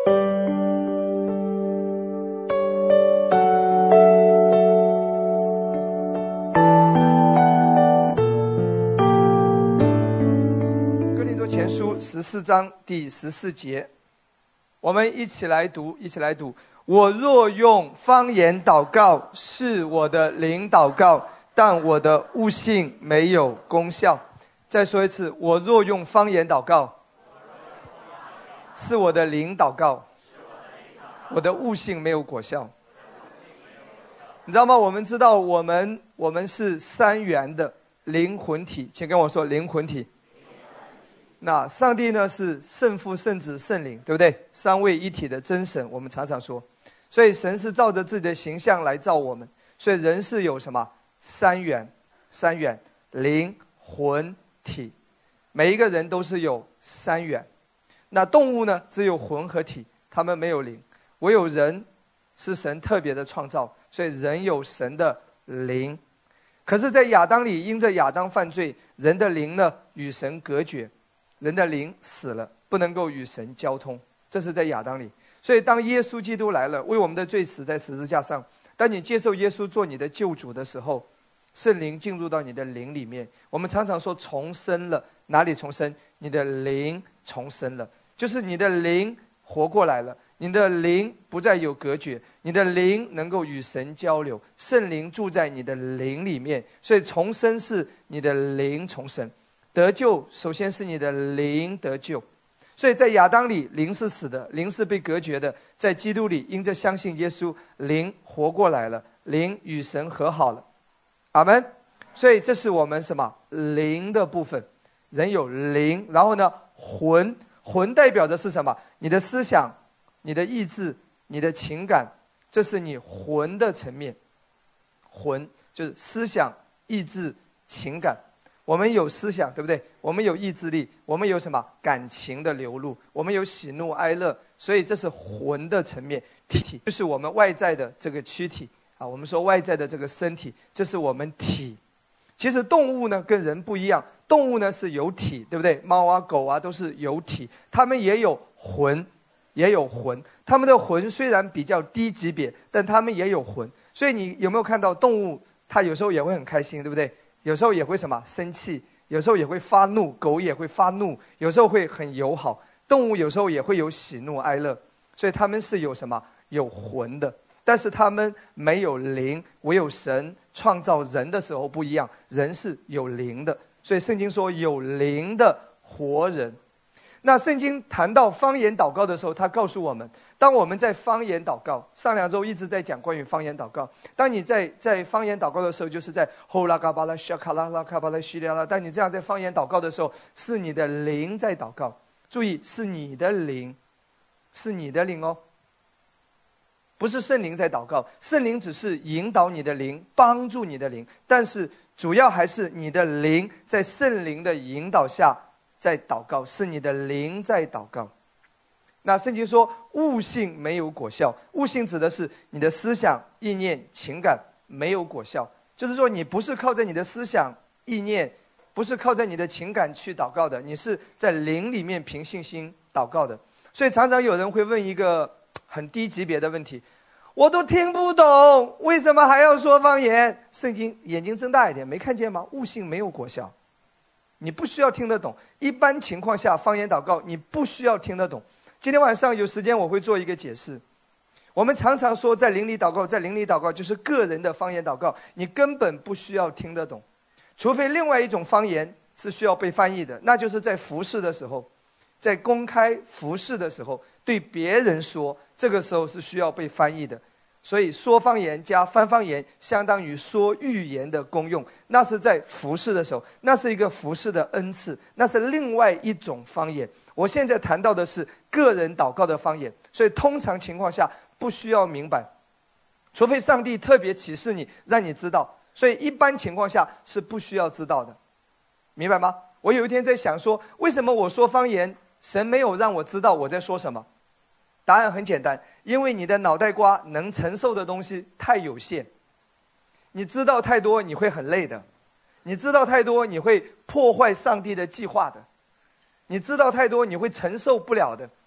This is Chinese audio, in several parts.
哥林多前书14章第14节，我们一起来读，一起来读。我若用方言祷告，是我的灵祷告，但我的悟性没有功效。再说一次，我若用方言祷告，是我的灵祷告，我的悟性没有果效。你知道吗？我们知道我们是三元的灵魂体，请跟我说灵魂体。那上帝呢是圣父、圣子、圣灵，对不对？三位一体的真神，我们常常说。所以神是照着自己的形象来造我们，所以人是有什么？三元，灵、魂、体，每一个人都是有三元。那动物呢，只有魂和体，他们没有灵，唯有人是神特别的创造，所以人有神的灵。可是在亚当里，因着亚当犯罪，人的灵呢与神隔绝，人的灵死了，不能够与神交通，这是在亚当里。所以当耶稣基督来了，为我们的罪死在十字架上，当你接受耶稣做你的救主的时候，圣灵进入到你的灵里面。我们常常说重生了，哪里重生？你的灵重生了，就是你的灵活过来了，你的灵不再有隔绝，你的灵能够与神交流，圣灵住在你的灵里面。所以重生是你的灵重生，得救首先是你的灵得救。所以在亚当里，灵是死的，灵是被隔绝的；在基督里，因着相信耶稣，灵活过来了，灵与神和好了。阿们。所以这是我们什么？灵的部分。人有灵，然后呢，魂代表的是什么？你的思想、你的意志、你的情感，这是你魂的层面。魂就是思想、意志、情感。我们有思想，对不对？我们有意志力，我们有什么？感情的流露，我们有喜怒哀乐，所以这是魂的层面。体就是我们外在的这个躯体啊，我们说外在的这个身体，这是我们体。其实动物呢跟人不一样，动物呢是有体，对不对？猫啊狗啊都是有体，它们也有魂，它们的魂虽然比较低级别，但它们也有魂。所以你有没有看到动物它有时候也会很开心，对不对？有时候也会什么生气，有时候也会发怒，狗也会发怒，有时候会很友好。动物有时候也会有喜怒哀乐，所以它们是有什么？有魂的。但是他们没有灵，唯有神创造人的时候不一样，人是有灵的。所以圣经说有灵的活人。那圣经谈到方言祷告的时候，他告诉我们，当我们在方言祷告，上2周一直在讲关于方言祷告。当你在方言祷告的时候，就是在后拉嘎巴拉sha卡拉拉卡巴拉西利拉。当你这样在方言祷告的时候，是你的灵在祷告。注意，是你的灵，是你的灵哦，不是圣灵在祷告。圣灵只是引导你的灵，帮助你的灵，但是主要还是你的灵在圣灵的引导下在祷告，是你的灵在祷告。那圣经说悟性没有果效，悟性指的是你的思想、意念、情感没有果效，就是说你不是靠着你的思想、意念，不是靠着你的情感去祷告的，你是在灵里面凭信心祷告的。所以常常有人会问一个很低级别的问题，我都听不懂，为什么还要说方言？圣经眼睛睁大一点，没看见吗？悟性没有果效，你不需要听得懂。一般情况下方言祷告你不需要听得懂。今天晚上有时间我会做一个解释。我们常常说在灵里祷告，在灵里祷告就是个人的方言祷告，你根本不需要听得懂，除非另外一种方言是需要被翻译的，那就是在服事的时候，在公开服事的时候对别人说，这个时候是需要被翻译的。所以说方言加翻方言相当于说预言的功用，那是在服事的时候，那是一个服事的恩赐，那是另外一种方言。我现在谈到的是个人祷告的方言，所以通常情况下不需要明白，除非上帝特别启示你让你知道，所以一般情况下是不需要知道的，明白吗？我有一天在想说，为什么我说方言神没有让我知道我在说什么？答案很简单，因为你的脑袋瓜能承受的东西太有限，你知道太多你会很累的，你知道太多你会破坏上帝的计划的，你知道太多你会承受不了的。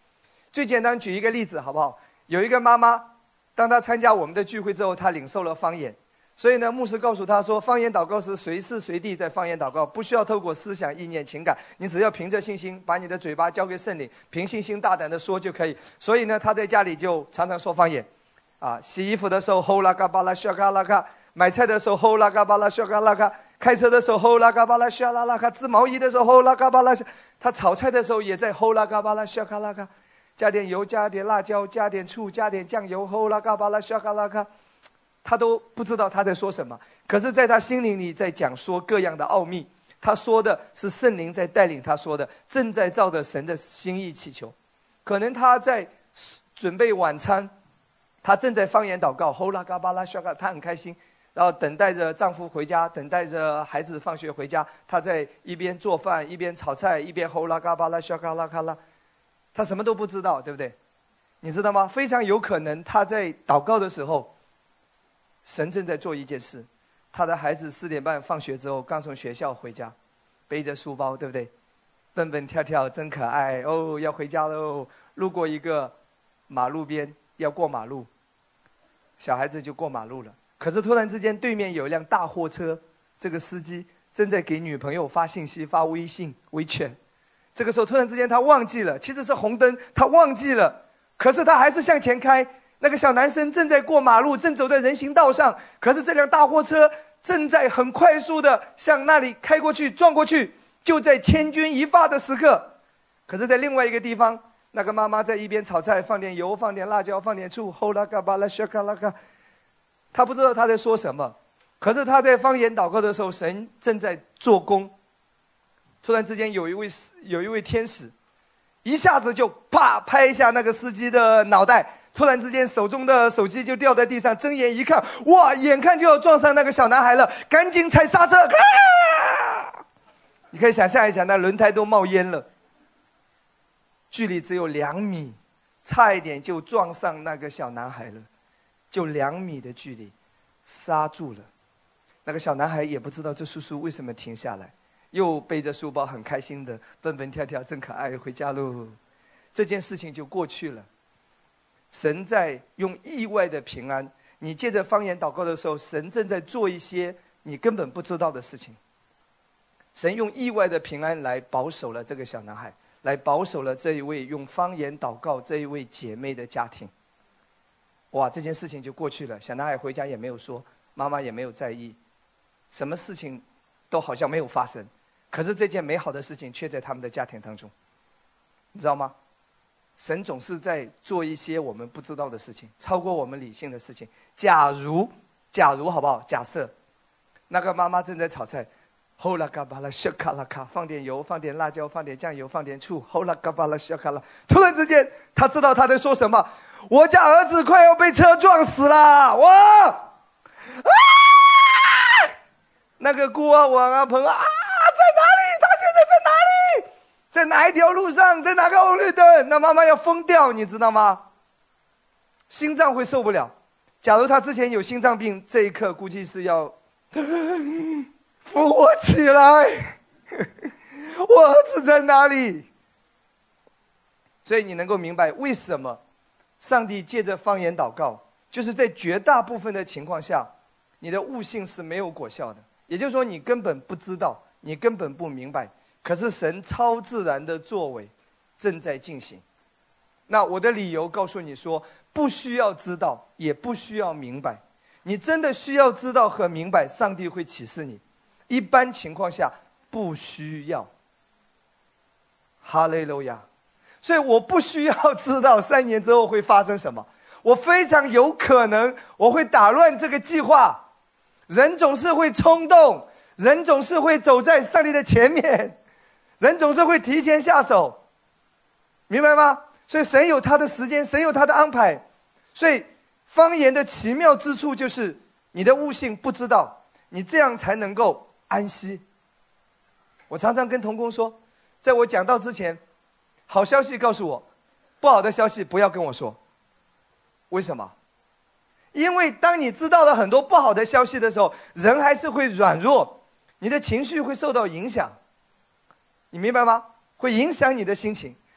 最简单举一个例子好不好？有一个妈妈，当她参加我们的聚会之后，她领受了方言。所以呢，牧师告诉她说，方言祷告是随时随地在方言祷告，不需要透过思想、意念、情感，你只要凭着信心，把你的嘴巴交给圣灵，凭信心大胆的说就可以。所以呢，她在家里就常常说方言，洗衣服的时候吼啦嘎巴拉sha嘎啦嘎，买菜的时候吼啦嘎巴拉sha嘎啦嘎，开车的时候吼啦嘎巴拉sha啦啦嘎，织毛衣的时候吼啦嘎巴拉，她炒菜的时候也在吼啦嘎巴拉sha嘎啦嘎，加点油，加点辣椒，加点醋，加点酱油，吼啦嘎巴拉sha嘎啦嘎。他都不知道他在说什么，可是在他心灵里在讲说各样的奥秘，他说的是圣灵在带领他说的，正在照着神的心意祈求。可能他在准备晚餐，他正在方言祷告，吼啦嘎巴拉sha嘎，他很开心，然后等待着丈夫回家，等待着孩子放学回家，他在一边做饭一边炒菜一边吼啦嘎巴拉shaga啦嘎啦，他什么都不知道，对不对？你知道吗？非常有可能他在祷告的时候，神正在做一件事。他的孩子4点半放学之后刚从学校回家，背着书包，对不对？蹦蹦跳跳真可爱哦，要回家喽。路过一个马路边，要过马路，小孩子就过马路了。可是突然之间对面有一辆大货车，这个司机正在给女朋友发信息，发微信WeChat。这个时候突然之间他忘记了，其实是红灯，他忘记了，可是他还是向前开。那个小男生正在过马路，正走在人行道上，可是这辆大货车正在很快速的向那里开过去，撞过去，就在千钧一发的时刻。可是在另外一个地方，那个妈妈在一边炒菜，放点油，放点辣椒，放点醋，吼啦嘎巴拉shaga啦嘎，他不知道他在说什么，可是他在方言祷告的时候，神正在做工。突然之间有一位天使一下子就啪拍一下那个司机的脑袋，突然之间手中的手机就掉在地上，睁眼一看，哇，眼看就要撞上那个小男孩了，赶紧踩刹车，你可以想象一下，那轮胎都冒烟了，距离只有2米，差一点就撞上那个小男孩了，就2米的距离，刹住了。那个小男孩也不知道这叔叔为什么停下来，又背着书包很开心的蹦蹦跳跳，真可爱，回家喽。这件事情就过去了。神在用意外的平安，你借着方言祷告的时候，神正在做一些你根本不知道的事情。神用意外的平安来保守了这个小男孩，来保守了这一位用方言祷告这一位姐妹的家庭。哇，这件事情就过去了，小男孩回家也没有说，妈妈也没有在意，什么事情都好像没有发生，可是这件美好的事情却在他们的家庭当中，你知道吗？神总是在做一些我们不知道的事情，超过我们理性的事情。假如好不好？假设那个妈妈正在炒菜，吼啦嘎巴拉shaga卡啦卡，放点油，放点辣椒，放点酱油，放点醋，吼啦嘎巴拉shaga卡啦。突然之间，他知道他在说什么。我家儿子快要被车撞死了，哇！啊！那个姑啊、王啊、彭啊，在哪里？他现在在哪里？在哪一条路上？在哪个红绿灯？那妈妈要疯掉，你知道吗？心脏会受不了。假如他之前有心脏病，这一刻估计是要扶我起来。我儿子在哪里？所以你能够明白为什么上帝借着方言祷告，就是在绝大部分的情况下，你的悟性是没有果效的。也就是说，你根本不知道，你根本不明白，可是神超自然的作为正在进行。那我的理由告诉你说，不需要知道，也不需要明白。你真的需要知道和明白，上帝会启示你。一般情况下不需要。哈利路亚。所以我不需要知道3年之后会发生什么，我非常有可能我会打乱这个计划。人总是会冲动，人总是会走在上帝的前面，人总是会提前下手，明白吗？所以神有他的时间，神有他的安排。所以方言的奇妙之处就是你的悟性不知道，你这样才能够安息。我常常跟同工说，在我讲道之前，好消息告诉我，不好的消息不要跟我说。为什么？因为当你知道了很多不好的消息的时候，人还是会软弱，你的情绪会受到影响，你明白吗？会影响你的心情，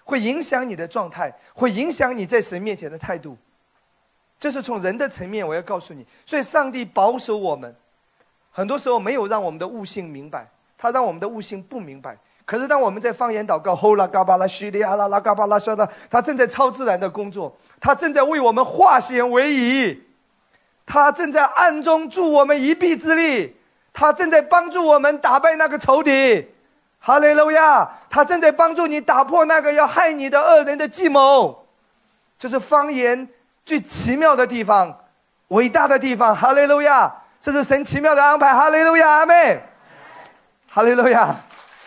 会影响你的状态，会影响你在神面前的态度。这是从人的层面，我要告诉你。所以上帝保守我们，很多时候没有让我们的悟性明白，他让我们的悟性不明白。可是当我们在方言祷告，吼啦嘎巴拉虚里阿拉拉嘎巴拉沙的，他正在超自然的工作，他正在为我们化险为夷，他正在暗中助我们一臂之力，他正在帮助我们打败那个仇敌。哈利路亚！他正在帮助你打破那个要害你的恶人的计谋。这是方言最奇妙的地方，伟大的地方。哈利路亚！这是神奇妙的安排。哈利路亚，阿们。哈利路亚。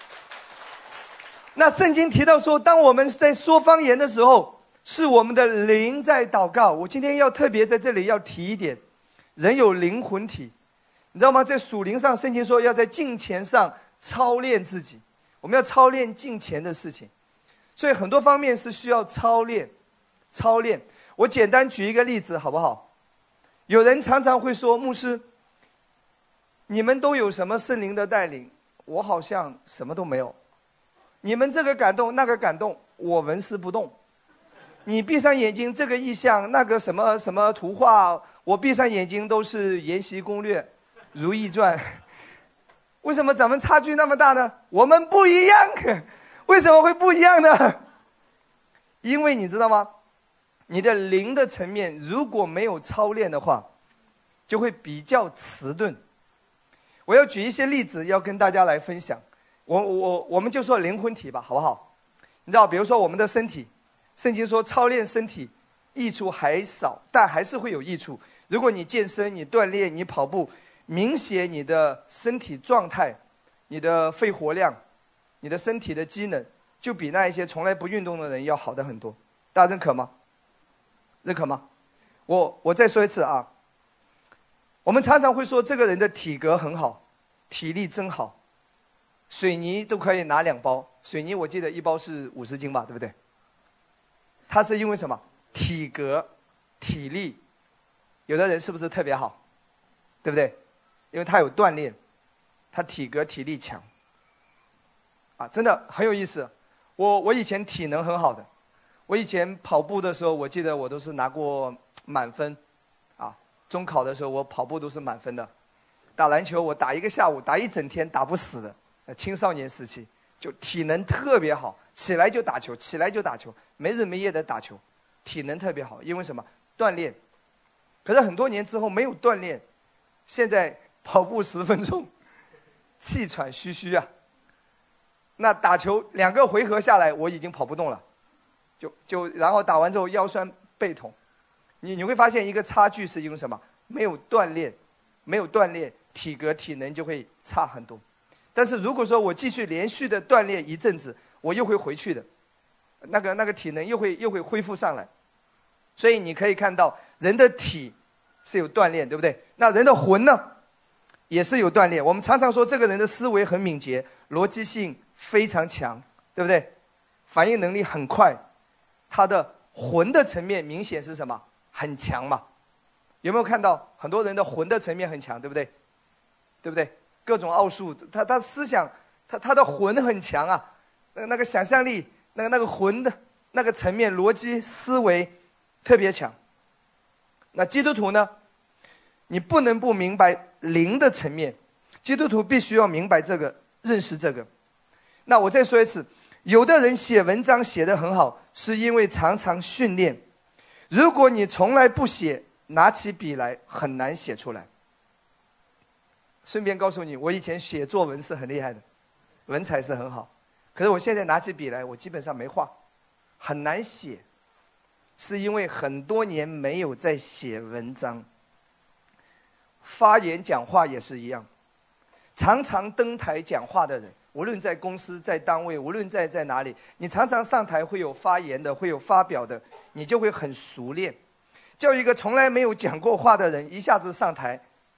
那圣经提到说，当我们在说方言的时候，是我们的灵在祷告。我今天要特别在这里要提一点，人有灵魂体，你知道吗？在属灵上，圣经说要在敬虔上操练自己，我们要操练敬虔的事情，所以很多方面是需要操练。我简单举一个例子好不好？有人常常会说，牧师，你们都有什么圣灵的带领？我好像什么都没有。你们这个感动那个感动，我纹丝不动。你闭上眼睛，这个意象那个什么什么图画，我闭上眼睛都是研习攻略如懿传。为什么咱们差距那么大呢？我们不一样。为什么会不一样呢？因为你知道吗？你的灵的层面如果没有操练的话，就会比较迟钝。我要举一些例子要跟大家来分享。我们就说灵魂体吧，好不好？你知道，比如说我们的身体，圣经说操练身体益处还少，但还是会有益处。如果你健身，你锻炼，你跑步，明显你的身体状态，你的肺活量，你的身体的机能，就比那一些从来不运动的人要好的很多。大家认可吗？认可吗？我再说一次啊，我们常常会说这个人的体格很好，体力真好，水泥都可以拿2包，水泥我记得1包是50斤吧，对不对？他是因为什么？体格、体力，有的人是不是特别好？对不对？因为他有锻炼，他体格体力强。啊，真的很有意思。我以前体能很好的，我以前跑步的时候，我记得我都是拿过满分，啊，中考的时候我跑步都是满分的。打篮球我打一个下午，打一整天打不死的。青少年时期就体能特别好，起来就打球，起来就打球，没日没夜的打球，体能特别好。因为什么？锻炼。可是很多年之后没有锻炼，现在跑步10分钟，气喘吁吁啊。那打球2个回合下来，我已经跑不动了，然后打完之后腰酸背痛。你会发现一个差距是因为什么？没有锻炼，体格体能就会差很多。但是如果说我继续连续的锻炼一阵子，我又会回去的，那个体能又会恢复上来。所以你可以看到人的体是有锻炼，对不对？那人的魂呢，也是有锻炼。我们常常说这个人的思维很敏捷，逻辑性非常强，对不对？反应能力很快，他的魂的层面明显是什么？很强嘛。有没有看到很多人的魂的层面很强，对不对？对不对？各种奥数，他思想，他的魂很强啊，那个想象力，那个魂的那个层面，逻辑思维特别强。那基督徒呢？你不能不明白灵的层面，基督徒必须要明白这个，认识这个。那我再说一次，有的人写文章写得很好，是因为常常训练。如果你从来不写，拿起笔来很难写出来。顺便告诉你，我以前写作文是很厉害的，文采是很好，可是我现在拿起笔来，我基本上没话，很难写，是因为很多年没有在写文章。发言讲话也是一样，常常登台讲话的人，无论在公司在单位，无论在哪里，你常常上台会有发言的，会有发表的，你就会很熟练。叫一个从来没有讲过话的人一下子上台，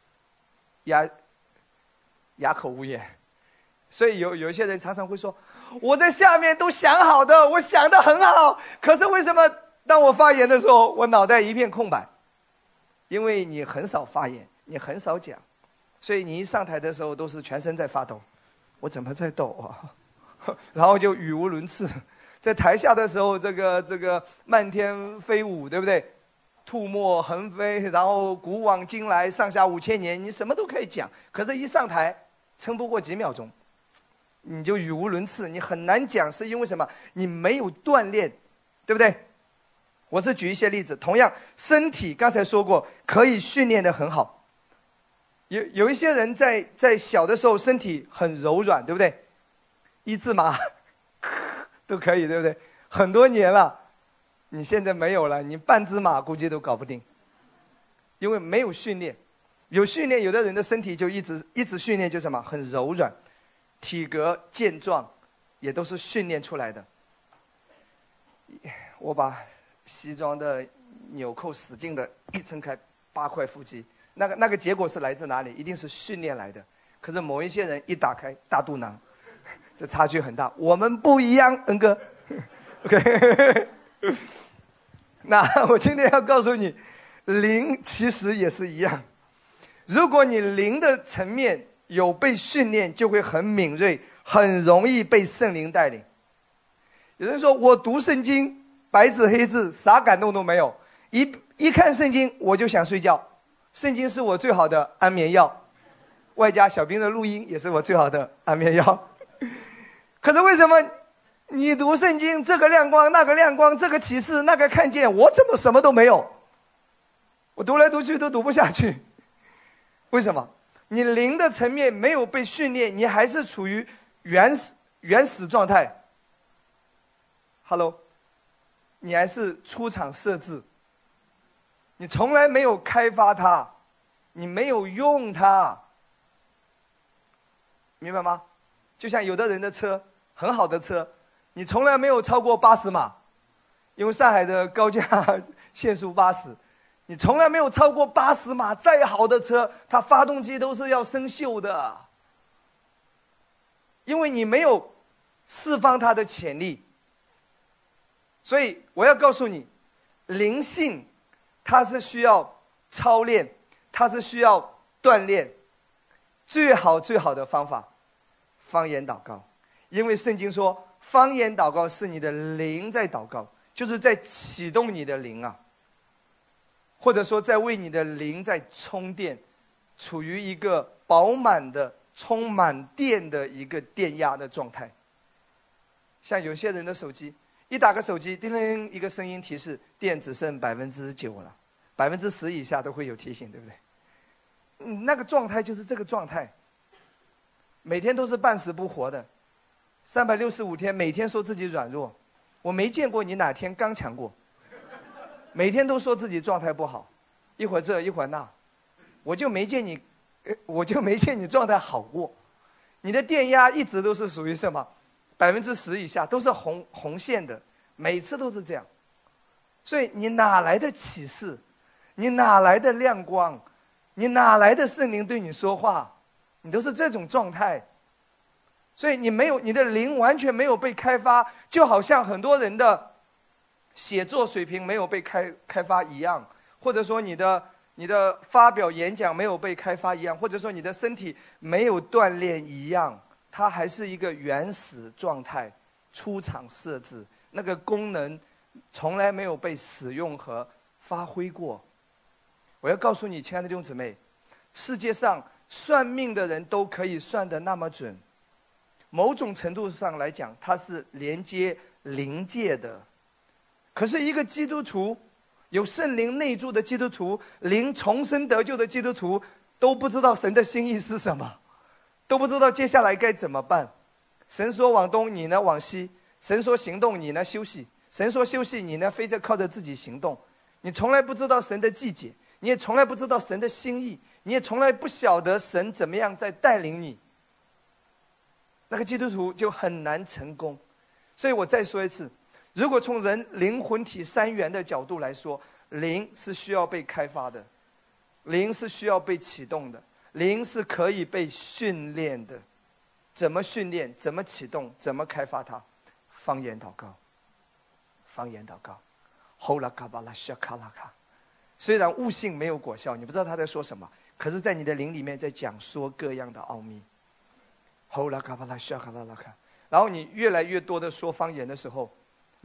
哑口无言。所以有一些人常常会说，我在下面都想好的，我想得很好，可是为什么当我发言的时候，我脑袋一片空白？因为你很少发言，你很少讲，所以你一上台的时候都是全身在发抖。我怎么在抖啊？然后就语无伦次， 在台下的时候，这个漫天飞舞，对不对？吐沫横飞，然后古往今来，上下5000年，你什么都可以讲。可是，一上台，撑不过几秒钟，你就语无伦次，你很难讲，是因为什么？你没有锻炼，对不对？我是举一些例子。同样，身体刚才说过，可以训练得很好。有一些人在小的时候身体很柔软，对不对？一字马都可以，对不对？很多年了。你现在没有了，你半只马估计都搞不定，因为没有训练。有训练，有的人的身体就一直训练，就什么很柔软，体格健壮，也都是训练出来的。我把西装的纽扣使劲的一撑开，8块腹肌，那个结果是来自哪里？一定是训练来的。可是某一些人一打开大肚腩，这差距很大。我们不一样，恩哥。OK 那我今天要告诉你，灵其实也是一样。如果你灵的层面有被训练，就会很敏锐，很容易被圣灵带领。有人说我读圣经，白纸黑字，啥感动都没有，一看圣经我就想睡觉。圣经是我最好的安眠药，外加小兵的录音也是我最好的安眠药。可是为什么你读圣经，这个亮光那个亮光，这个启示那个看见，我怎么什么都没有？我读来读去都读不下去。为什么？你灵的层面没有被训练，你还是处于原始状态。Hello， 你还是出厂设置，你从来没有开发它，你没有用它，明白吗？就像有的人的车，很好的车，你从来没有超过80码，因为上海的高架限速80，你从来没有超过80码，再好的车，它发动机都是要生锈的，因为你没有释放它的潜力。所以我要告诉你，灵性它是需要操练，它是需要锻炼。最好的方法，方言祷告。因为圣经说方言祷告是你的灵在祷告，就是在启动你的灵啊，或者说在为你的灵在充电，处于一个饱满的充满电的一个电压的状态。像有些人的手机一打个手机，叮铃一个声音提示，电只剩9%了，10%以下都会有提醒，对不对？那个状态就是这个状态，每天都是半死不活的，365天，每天说自己软弱，我没见过你哪天刚强过，每天都说自己状态不好，一会儿这一会儿那，我就没见你状态好过，你的电压一直都是属于什么？10%以下，都是红线的，每次都是这样。所以你哪来的启示？你哪来的亮光？你哪来的圣灵对你说话？你都是这种状态。所以你的灵完全没有被开发，就好像很多人的写作水平没有被开发一样，或者说你的发表演讲没有被开发一样，或者说你的身体没有锻炼一样。它还是一个原始状态，出厂设置，那个功能从来没有被使用和发挥过。我要告诉你，亲爱的弟兄姊妹，世界上算命的人都可以算得那么准，某种程度上来讲，它是连接灵界的。可是一个基督徒，有圣灵内住的基督徒，灵重生得救的基督徒，都不知道神的心意是什么，都不知道接下来该怎么办。神说往东，你呢往西；神说行动，你呢休息；神说休息，你呢非得靠着自己行动。你从来不知道神的季节，你也从来不知道神的心意，你也从来不晓得神怎么样在带领你。那个基督徒就很难成功。所以我再说一次，如果从人灵魂体3元的角度来说，灵是需要被开发的，灵是需要被启动的，灵是可以被训练的。怎么训练？怎么启动？怎么开发它？方言祷告，方言祷告。吼啦卡巴拉sha卡拉卡。虽然悟性没有果效，你不知道他在说什么，可是在你的灵里面在讲说各样的奥秘。吼啦卡巴拉sha卡拉拉卡。然后你越来越多的说方言的时候，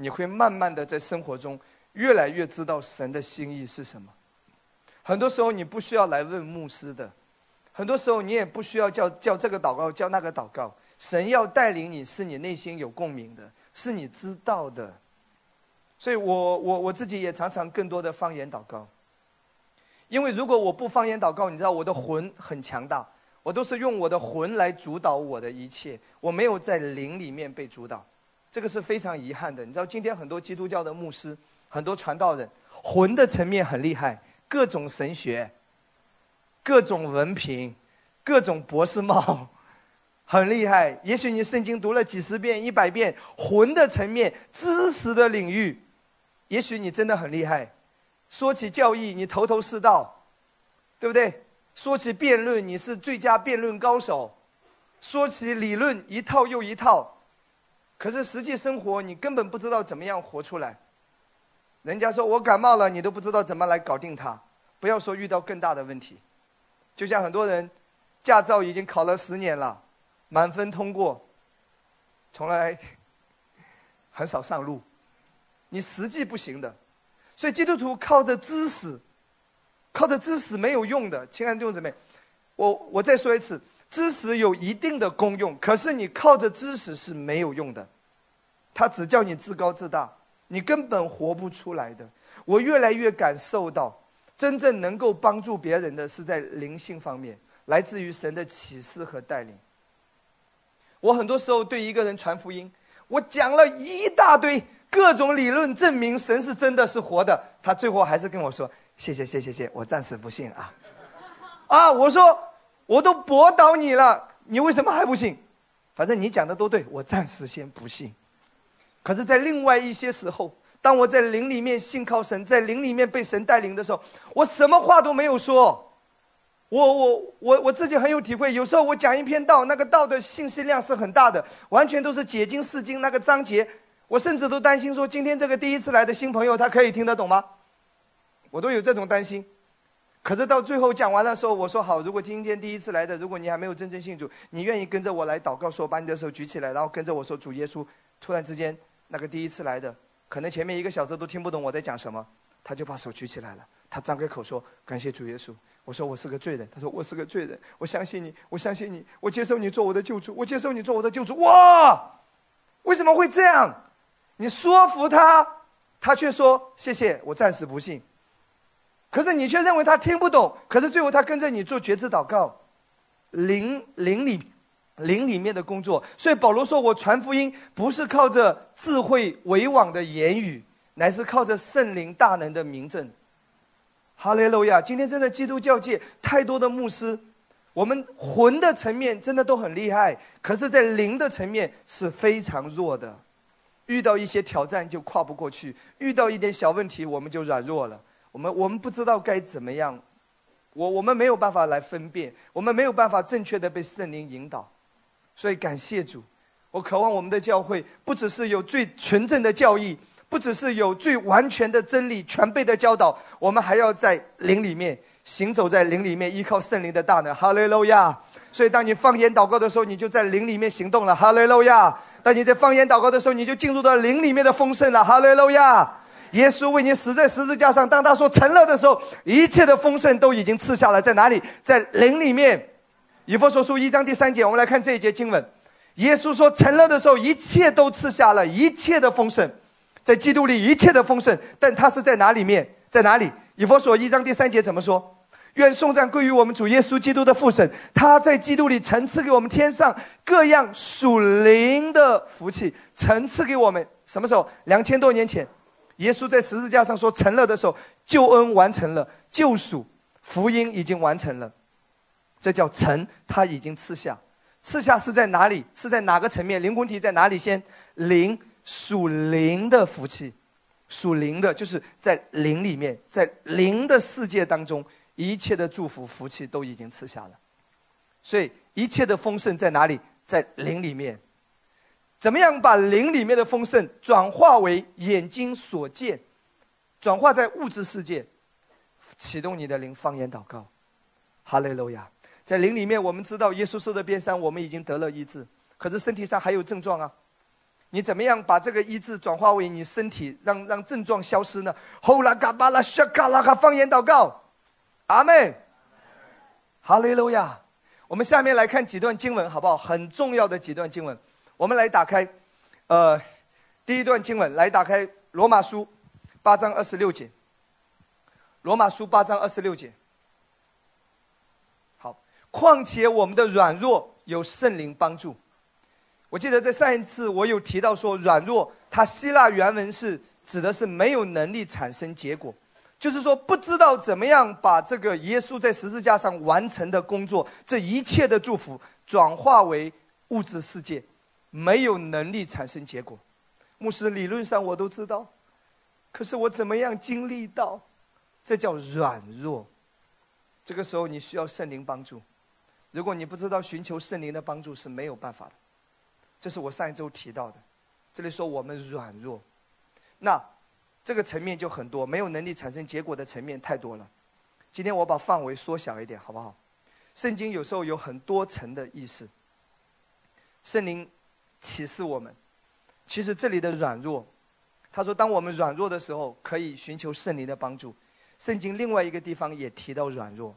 你会慢慢的在生活中越来越知道神的心意是什么。很多时候你不需要来问牧师的，很多时候你也不需要叫这个祷告，叫那个祷告。神要带领你，是你内心有共鸣的，是你知道的。所以我自己也常常更多的方言祷告。因为如果我不方言祷告，你知道我的魂很强大，我都是用我的魂来主导我的一切，我没有在灵里面被主导，这个是非常遗憾的。你知道今天很多基督教的牧师，很多传道人，魂的层面很厉害，各种神学，各种文凭，各种博士帽，很厉害。也许你圣经读了几十遍、100遍，魂的层面、知识的领域，也许你真的很厉害。说起教义，你头头是道，对不对？说起辩论，你是最佳辩论高手。说起理论，一套又一套。可是实际生活，你根本不知道怎么样活出来。人家说我感冒了，你都不知道怎么来搞定它。不要说遇到更大的问题。就像很多人，驾照已经考了10年了，满分通过，从来很少上路。你实际不行的。所以基督徒靠着知识没有用的。亲爱的弟兄姊妹，我再说一次，知识有一定的功用，可是你靠着知识是没有用的，它只叫你自高自大，你根本活不出来的。我越来越感受到，真正能够帮助别人的是在灵性方面，来自于神的启示和带领。我很多时候对一个人传福音，我讲了一大堆各种理论证明神是真的是活的，他最后还是跟我说谢谢，我暂时不信啊。我说我都驳倒你了，你为什么还不信？反正你讲的都对，我暂时先不信。可是在另外一些时候，当我在灵里面信靠神，在灵里面被神带领的时候，我什么话都没有说。我自己很有体会，有时候我讲一篇道，那个道的信息量是很大的，完全都是解经释经那个章节，我甚至都担心说，今天这个第一次来的新朋友，他可以听得懂吗？我都有这种担心。可是到最后讲完的时候，我说好，如果今天第一次来的，如果你还没有真正信主，你愿意跟着我来祷告，说把你的手举起来，然后跟着我说主耶稣。突然之间，那个第一次来的，可能前面1个小时都听不懂我在讲什么，他就把手举起来了，他张开口说感谢主耶稣。我说我是个罪人，他说我是个罪人，我相信你，我相信你，我接受你做我的救主，我接受你做我的救主。哇，为什么会这样？你说服他，他却说谢谢，我暂时不信。可是你却认为他听不懂，可是最后他跟着你做决志祷告，灵里面的工作。所以保罗说，我传福音不是靠着智慧委婉的言语，乃是靠着圣灵大能的明证。哈利路亚！今天真的基督教界太多的牧师，我们魂的层面真的都很厉害，可是在灵的层面是非常弱的。遇到一些挑战就跨不过去，遇到一点小问题我们就软弱了。我们不知道该怎么样，我们没有办法来分辨，我们没有办法正确的被圣灵引导。所以感谢主，我渴望我们的教会不只是有最纯正的教义，不只是有最完全的真理全备的教导，我们还要在灵里面行走，在灵里面依靠圣灵的大能。哈利路亚！所以当你方言祷告的时候，你就在灵里面行动了。哈利路亚！当你在方言祷告的时候，你就进入到灵里面的丰盛了。哈利路亚！耶稣为你死在十字架上，当他说成了的时候，一切的丰盛都已经赐下来，在哪里？在灵里面。以弗所书1章第3节，我们来看这一节经文。耶稣说成了的时候，一切都赐下了，一切的丰盛，在基督里一切的丰盛。但他是在哪里面？在哪里？以弗所1章第3节怎么说？愿颂赞归于我们主耶稣基督的父神，他在基督里曾赐给我们天上各样属灵的福气，曾赐给我们。什么时候？2000多年前，耶稣在十字架上说成了的时候，救恩完成了，救赎福音已经完成了，这叫成，他已经赐下。赐下是在哪里？是在哪个层面？灵魂体在哪里先？灵，属灵的福气，属灵的就是在灵里面，在灵的世界当中，一切的祝福福气都已经赐下了。所以一切的丰盛在哪里？在灵里面。怎么样把灵里面的丰盛转化为眼睛所见，转化在物质世界？启动你的灵，方言祷告。哈利路亚！在灵里面，我们知道耶稣受的鞭伤，我们已经得了医治，可是身体上还有症状啊。 你怎么样把这个医治转化为你身体，让症状消失呢？吼啦嘎巴拉sha嘎拉嘎，方言祷告，阿们，哈利路亚。我们下面来看几段经文，好不好？很重要的几段经文，我们来打开，第一段经文，来打开罗马书8章26节。罗马书8章26节。好，况且我们的软弱有圣灵帮助。我记得在上一次我有提到说，软弱它希腊原文是指的是没有能力产生结果，就是说不知道怎么样把这个耶稣在十字架上完成的工作，这一切的祝福转化为物质世界，没有能力产生结果。牧师，理论上我都知道，可是我怎么样经历到？这叫软弱。这个时候你需要圣灵帮助，如果你不知道寻求圣灵的帮助是没有办法的。这是我上一周提到的，这里说我们软弱，那这个层面就很多，没有能力产生结果的层面太多了。今天我把范围缩小一点，好不好？圣经有时候有很多层的意思，圣灵启示我们，其实这里的软弱，他说当我们软弱的时候可以寻求圣灵的帮助。圣经另外一个地方也提到软弱，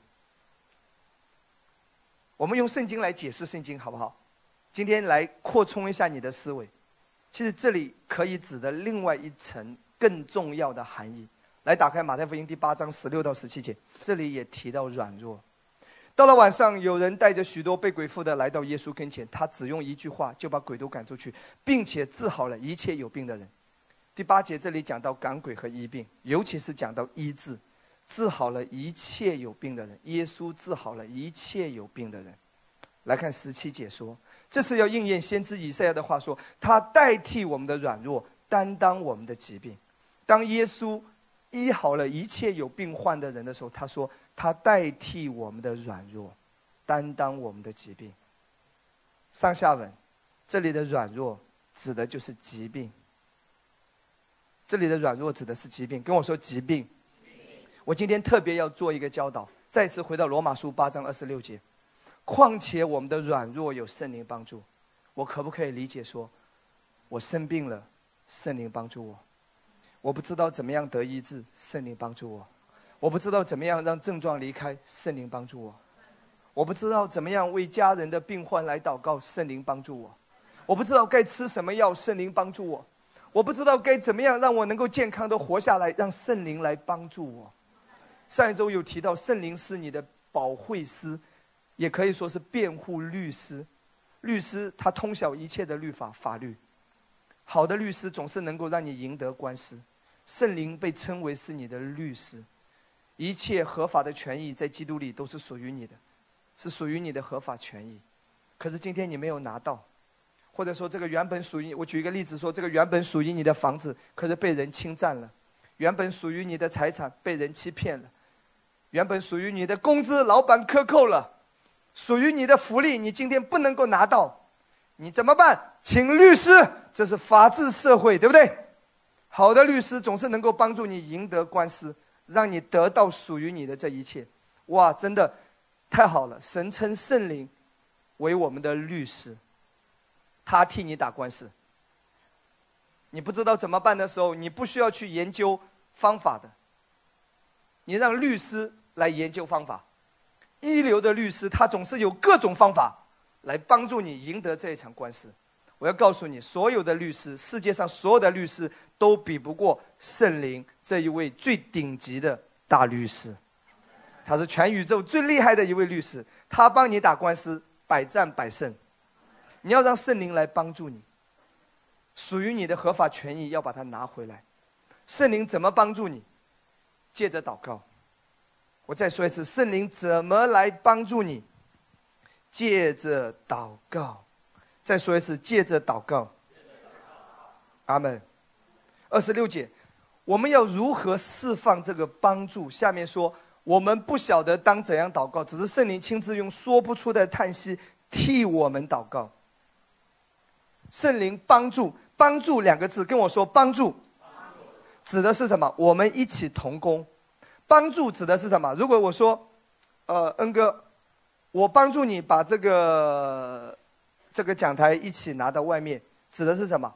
我们用圣经来解释圣经好不好？今天来扩充一下你的思维，其实这里可以指的另外一层更重要的含义。来打开马太福音第8章16到17节，这里也提到软弱。到了晚上，有人带着许多被鬼附的来到耶稣跟前，他只用一句话就把鬼都赶出去，并且治好了一切有病的人。第8节这里讲到赶鬼和医病，尤其是讲到医治，治好了一切有病的人，耶稣治好了一切有病的人。来看17节说，这是要应验先知以赛亚的话说，他代替我们的软弱，担当我们的疾病。当耶稣医好了一切有病患的人的时候，他说他代替我们的软弱，担当我们的疾病。上下文，这里的软弱指的就是疾病，这里的软弱指的是疾病。跟我说疾病。我今天特别要做一个教导，再次回到罗马书8章26节，况且我们的软弱有圣灵帮助。我可不可以理解说，我生病了，圣灵帮助我；我不知道怎么样得医治，圣灵帮助我；我不知道怎么样让症状离开，圣灵帮助我；我不知道怎么样为家人的病患来祷告，圣灵帮助我；我不知道该吃什么药，圣灵帮助我；我不知道该怎么样让我能够健康的活下来，让圣灵来帮助我。上一周有提到，圣灵是你的保惠师，也可以说是辩护律师。律师他通晓一切的律法法律，好的律师总是能够让你赢得官司。圣灵被称为是你的律师，一切合法的权益在基督里都是属于你的，是属于你的合法权益。可是今天你没有拿到，或者说这个原本属于，我举一个例子说，这个原本属于你的房子，可是被人侵占了；原本属于你的财产被人欺骗了；原本属于你的工资老板克扣了；属于你的福利你今天不能够拿到，你怎么办？请律师，这是法治社会，对不对？好的律师总是能够帮助你赢得官司，让你得到属于你的这一切。哇，真的太好了！神称圣灵为我们的律师，他替你打官司。你不知道怎么办的时候，你不需要去研究方法的，你让律师来研究方法。一流的律师他总是有各种方法来帮助你赢得这一场官司。我要告诉你，所有的律师，世界上所有的律师都比不过圣灵这一位最顶级的大律师。他是全宇宙最厉害的一位律师，他帮你打官司，百战百胜。你要让圣灵来帮助你，属于你的合法权益要把它拿回来。圣灵怎么帮助你？借着祷告。我再说一次，圣灵怎么来帮助你？借着祷告。再说一次，借着祷告。阿们。26节，我们要如何释放这个帮助？下面说，我们不晓得当怎样祷告，只是圣灵亲自用说不出的叹息替我们祷告。圣灵帮助，帮助两个字，跟我说帮助，指的是什么？我们一起同工。帮助指的是什么？如果我说，恩哥，我帮助你把这个讲台一起拿到外面，指的是什么？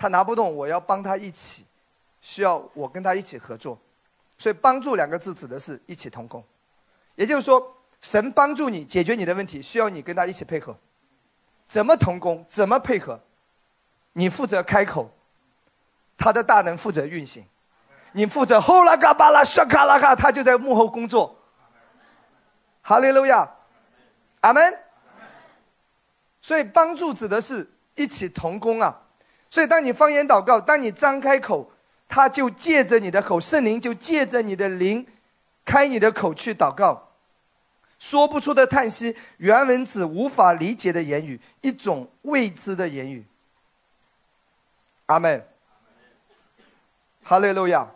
他拿不动，我要帮他一起，需要我跟他一起合作。所以帮助2个字指的是一起同工，也就是说神帮助你解决你的问题，需要你跟他一起配合。怎么同工，怎么配合？你负责开口，他的大能负责运行，你负责后拉嘎巴拉沙卡拉卡，他就在幕后工作。哈利路亚，阿门。所以帮助指的是一起同工啊。所以当你方言祷告，当你张开口，他就借着你的口，圣灵就借着你的灵开你的口去祷告。说不出的叹息，原文指无法理解的言语，一种未知的言语。阿们，哈利路亚，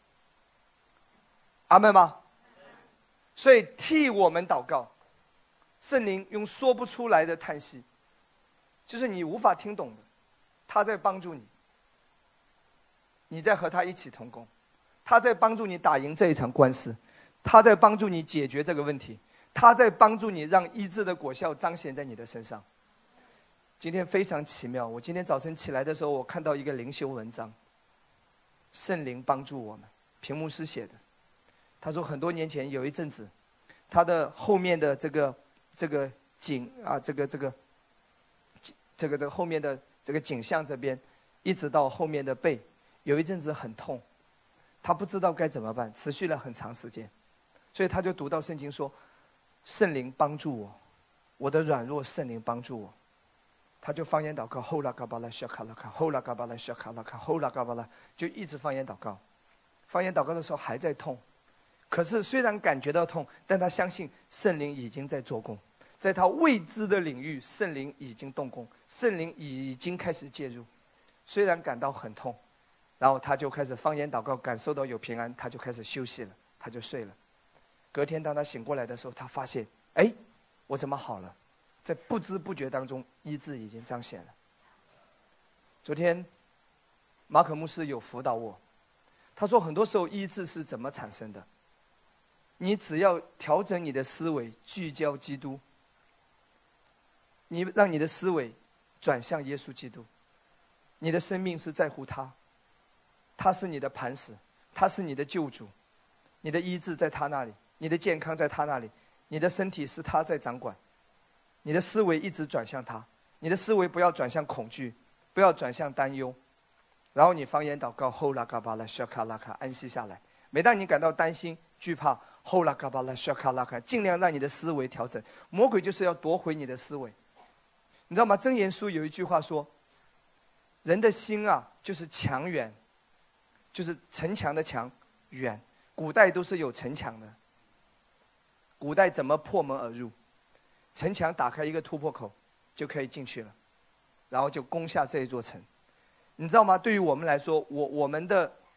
阿们吗？所以替我们祷告，圣灵用说不出来的叹息，就是你无法听懂的，他在帮助你，你在和他一起同工，他在帮助你打赢这一场官司，他在帮助你解决这个问题，他在帮助你让医治的果效彰显在你的身上。今天非常奇妙，我今天早晨起来的时候，我看到一个灵修文章，圣灵帮助我们，屏幕师写的。他说很多年前有一阵子，他的后面的这个颈啊，这个后面的这个颈项这边，一直到后面的背，有一阵子很痛，他不知道该怎么办，持续了很长时间，所以他就读到圣经说，圣灵帮助我，我的软弱圣灵帮助我，他就方言祷告，后拉嘎巴拉小卡拉卡，后拉嘎巴拉小卡拉卡，后拉嘎巴拉，就一直方言祷告。方言祷告的时候还在痛，可是虽然感觉到痛，但他相信圣灵已经在做工，在他未知的领域，圣灵已经动工，圣灵已经开始介入。虽然感到很痛，然后他就开始方言祷告，感受到有平安，他就开始休息了，他就睡了。隔天当他醒过来的时候，他发现，哎，我怎么好了？在不知不觉当中，医治已经彰显了。昨天马可牧师有辅导我，他说很多时候医治是怎么产生的？你只要调整你的思维，聚焦基督，你让你的思维转向耶稣基督，你的生命是在乎他，他是你的磐石，他是你的救主，你的医治在他那里，你的健康在他那里，你的身体是他在掌管，你的思维一直转向他，你的思维不要转向恐惧，不要转向担忧，然后你方言祷告，后拉嘎巴拉小卡拉卡，安息下来。每当你感到担心惧怕，后拉嘎巴拉小卡拉卡，尽量让你的思维调整。魔鬼就是要夺回你的思维，你知道吗？箴言书有一句话说，人的心啊就是墙垣，就是城墙的墙，垣，古代都是有城墙的，古代怎么破门而入？城墙打开一个突破口就可以进去了，然后就攻下这一座城。你知道吗？对于我们来说，我们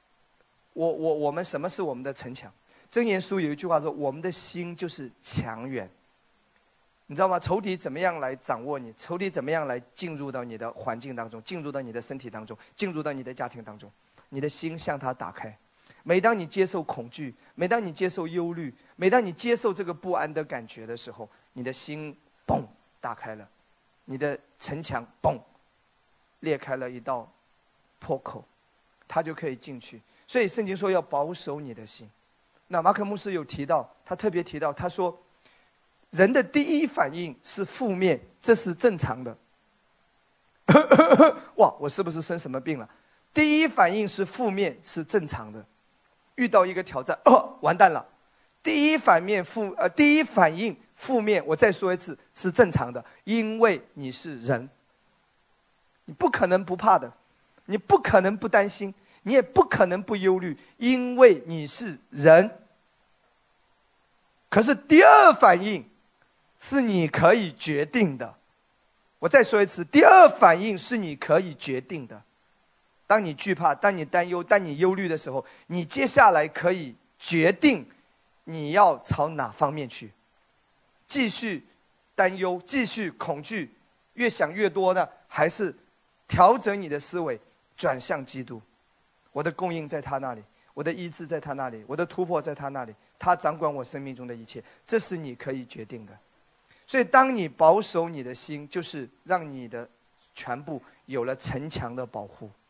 什么是我们的城墙？箴言书有一句话说，我们的心就是墙垣。你知道吗？仇敌怎么样来掌握你？仇敌怎么样来进入到你的环境当中，进入到你的身体当中，进入到你的家庭当中？你的心向他打开。每当你接受恐惧，每当你接受忧虑，每当你接受这个不安的感觉的时候，你的心嘣打开了，你的城墙嘣裂开了一道破口，他就可以进去。所以圣经说要保守你的心。那马可牧师有提到，他特别提到，他说人的第一反应是负面，这是正常的。哇，我是不是生什么病了？第一反应是负面，是正常的。遇到一个挑战，完蛋了。第一反应负面，我再说一次，是正常的，因为你是人，你不可能不怕的，你不可能不担心，你也不可能不忧虑，因为你是人。可是第二反应是你可以决定的。我再说一次，第二反应是你可以决定的。当你惧怕，当你担忧，当你忧虑的时候，你接下来可以决定你要朝哪方面去。继续担忧，继续恐惧，越想越多呢，还是调整你的思维，转向基督。我的供应在他那里，我的医治在他那里，我的突破在他那里，他掌管我生命中的一切，这是你可以决定的。所以当你保守你的心，就是让你的全部有了城墙的保护。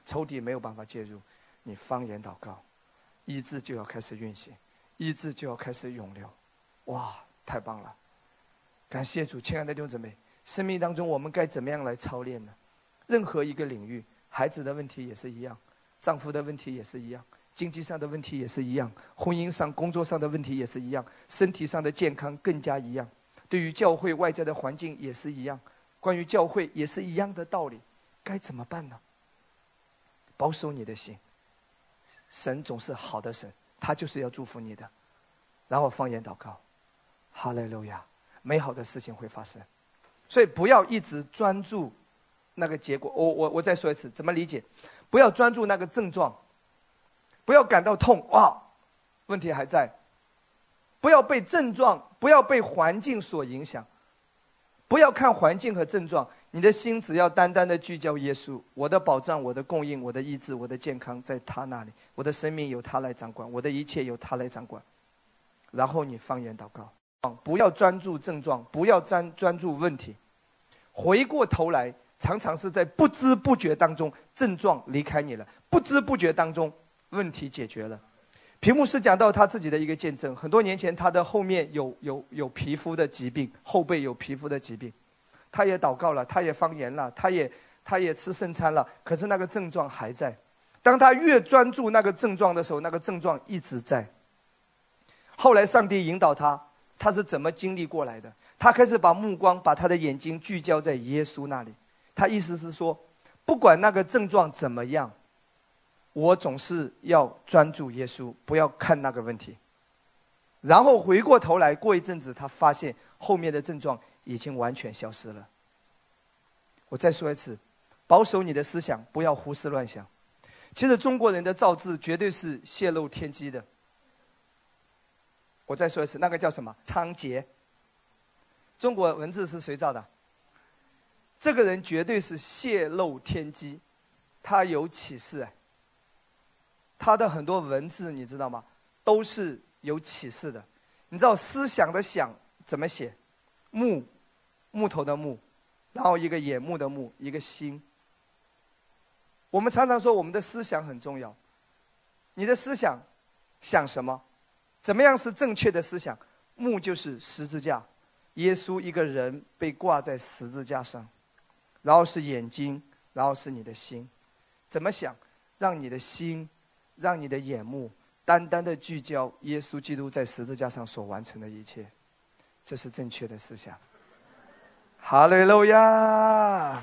仇敌没有办法介入，你方言祷告，医治就要开始运行，医治就要开始涌流。哇，太棒了！感谢主。亲爱的弟兄姊妹，生命当中我们该怎么样来操练呢？任何一个领域，孩子的问题也是一样，丈夫的问题也是一样，经济上的问题也是一样，婚姻上工作上的问题也是一样，身体上的健康更加一样，对于教会外在的环境也是一样，关于教会也是一样的道理。该怎么办呢？保守你的心，神总是好的神，他就是要祝福你的。然后方言祷告，哈利路亚，美好的事情会发生。所以不要一直专注那个结果。我再说一次，怎么理解？不要专注那个症状，不要感到痛，哇，问题还在。不要被症状，不要被环境所影响，不要看环境和症状，你的心只要单单的聚焦耶稣。我的保障，我的供应，我的医治，我的健康在他那里，我的生命由他来掌管，我的一切由他来掌管。然后你方言祷告，不要专注症状，不要专注问题。回过头来，常常是在不知不觉当中，症状离开你了，不知不觉当中，问题解决了。皮牧师讲到他自己的一个见证，很多年前他的后面有皮肤的疾病，后背有皮肤的疾病，他也祷告了，他也方言了，他也吃圣餐了，可是那个症状还在。当他越专注那个症状的时候，那个症状一直在。后来上帝引导他，他是怎么经历过来的？他开始把目光，把他的眼睛聚焦在耶稣那里。他意思是说，不管那个症状怎么样，我总是要专注耶稣，不要看那个问题。然后回过头来，过一阵子，他发现后面的症状已经完全消失了。我再说一次，保守你的思想，不要胡思乱想。其实中国人的造字绝对是泄露天机的。我再说一次，那个叫什么？仓颉。中国文字是谁造的？这个人绝对是泄露天机，他有启示。他的很多文字你知道吗？都是有启示的。你知道思想的想怎么写？木头的木，然后一个眼目的目，一个心。我们常常说我们的思想很重要。你的思想想什么？怎么样是正确的思想？木就是十字架，耶稣一个人被挂在十字架上，然后是眼睛，然后是你的心。怎么想？让你的心，让你的眼目单单的聚焦耶稣基督在十字架上所完成的一切，这是正确的思想。哈利路亚！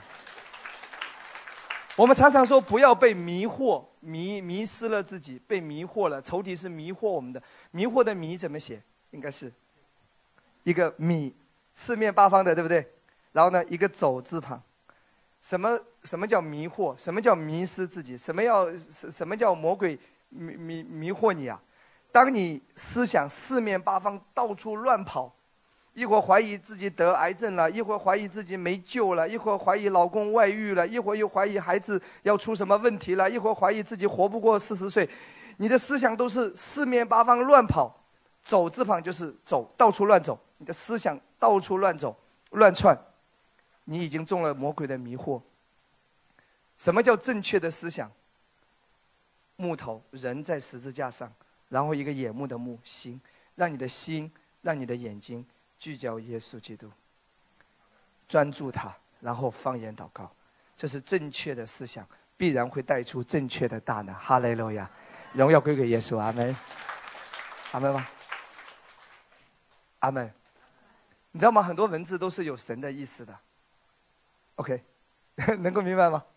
我们常常说不要被迷惑，迷失了自己，被迷惑了。仇敌是迷惑我们的，迷惑的迷怎么写？应该是一个米，四面八方的，对不对？然后呢，一个走字旁。什么叫迷惑？什么叫迷失自己？什么叫魔鬼迷惑你啊？当你思想四面八方到处乱跑，一会儿怀疑自己得癌症了，一会儿怀疑自己没救了，一会儿怀疑老公外遇了，一会儿又怀疑孩子要出什么问题了，一会儿怀疑自己活不过40岁，你的思想都是四面八方乱跑。走字旁就是走，到处乱走，你的思想到处乱走乱窜，你已经中了魔鬼的迷惑。什么叫正确的思想？木头，人在十字架上，然后一个眼目的目，心，让你的心，让你的眼睛聚焦耶稣基督，专注他，然后方言祷告，这是正确的思想，必然会带出正确的大能。哈利路亚，荣耀归给耶稣，阿门，阿门吗？阿门。你知道吗？很多文字都是有神的意思的。OK， 能够明白吗？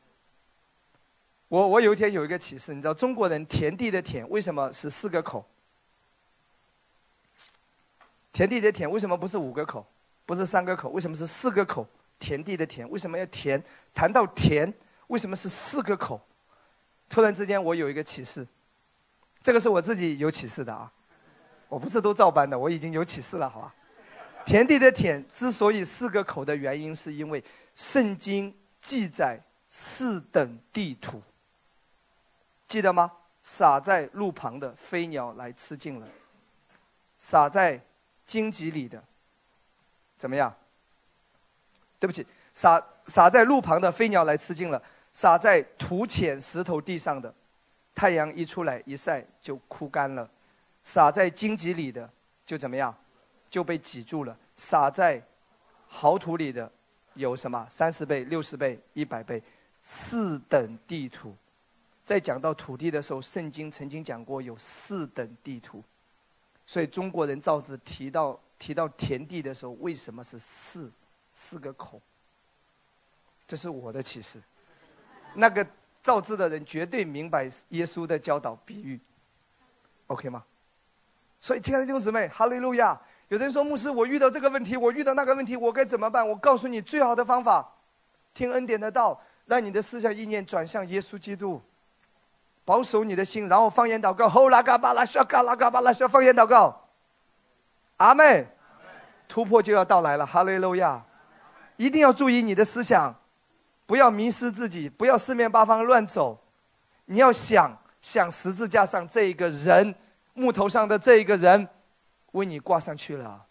我有一天有一个启示，你知道中国人田地的田为什么是4个口？田地的田为什么不是5个口，不是3个口？为什么是4个口？田地的田为什么要田？谈到田，为什么是4个口？突然之间我有一个启示，这个是我自己有启示的啊，我不是都照搬的，我已经有启示了，好吧？田地的田之所以4个口的原因，是因为圣经记载4等地土，记得吗？撒在路旁的飞鸟来吃尽了，撒在荆棘里的怎么样？对不起，撒在路旁的飞鸟来吃尽了， 撒在土浅石头地上的，太阳一出来一晒就枯干了；撒在荆棘里的就怎么样？就被挤住了。撒在好土里的有什么？30倍、60倍、100倍，4等地土。在讲到土地的时候，圣经曾经讲过有4等地土。所以中国人造字提到田地的时候，为什么是4个口？这是我的启示。那个造字的人绝对明白耶稣的教导比喻 ，OK 吗？所以亲爱的弟兄姊妹，哈利路亚！有人说牧师，我遇到这个问题，我遇到那个问题，我该怎么办？我告诉你，最好的方法，听恩典的道，让你的思想意念转向耶稣基督，保守你的心，然后方言祷告，吼拉嘎巴拉沙嘎拉嘎巴拉沙，方言祷告，阿妹，突破就要到来了，哈利路亚！一定要注意你的思想，不要迷失自己，不要四面八方乱走，你要想十字架上这一个人，木头上的这一个人为你挂上去了，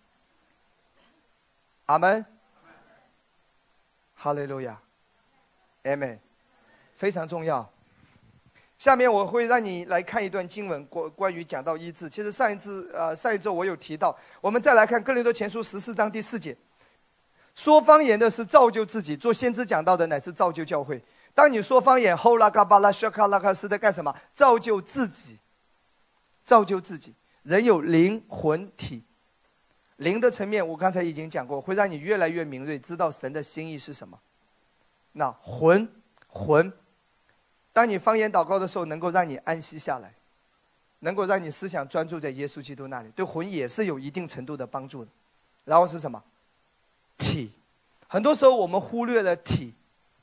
阿门，哈利路亚，阿门，非常重要。下面我会让你来看一段经文，关于讲到医治。其实上一周我有提到，我们再来看哥林多前书14章第4节，说方言的是造就自己，做先知讲道的乃是造就教会。当你说方言，吼拉嘎巴拉沙卡拉卡是在干什么？造就自己，造就自己。人有灵魂体，灵的层面我刚才已经讲过，会让你越来越敏锐，知道神的心意是什么。那魂，当你方言祷告的时候，能够让你安息下来，能够让你思想专注在耶稣基督那里，对魂也是有一定程度的帮助的。然后是什么？体，很多时候我们忽略了体，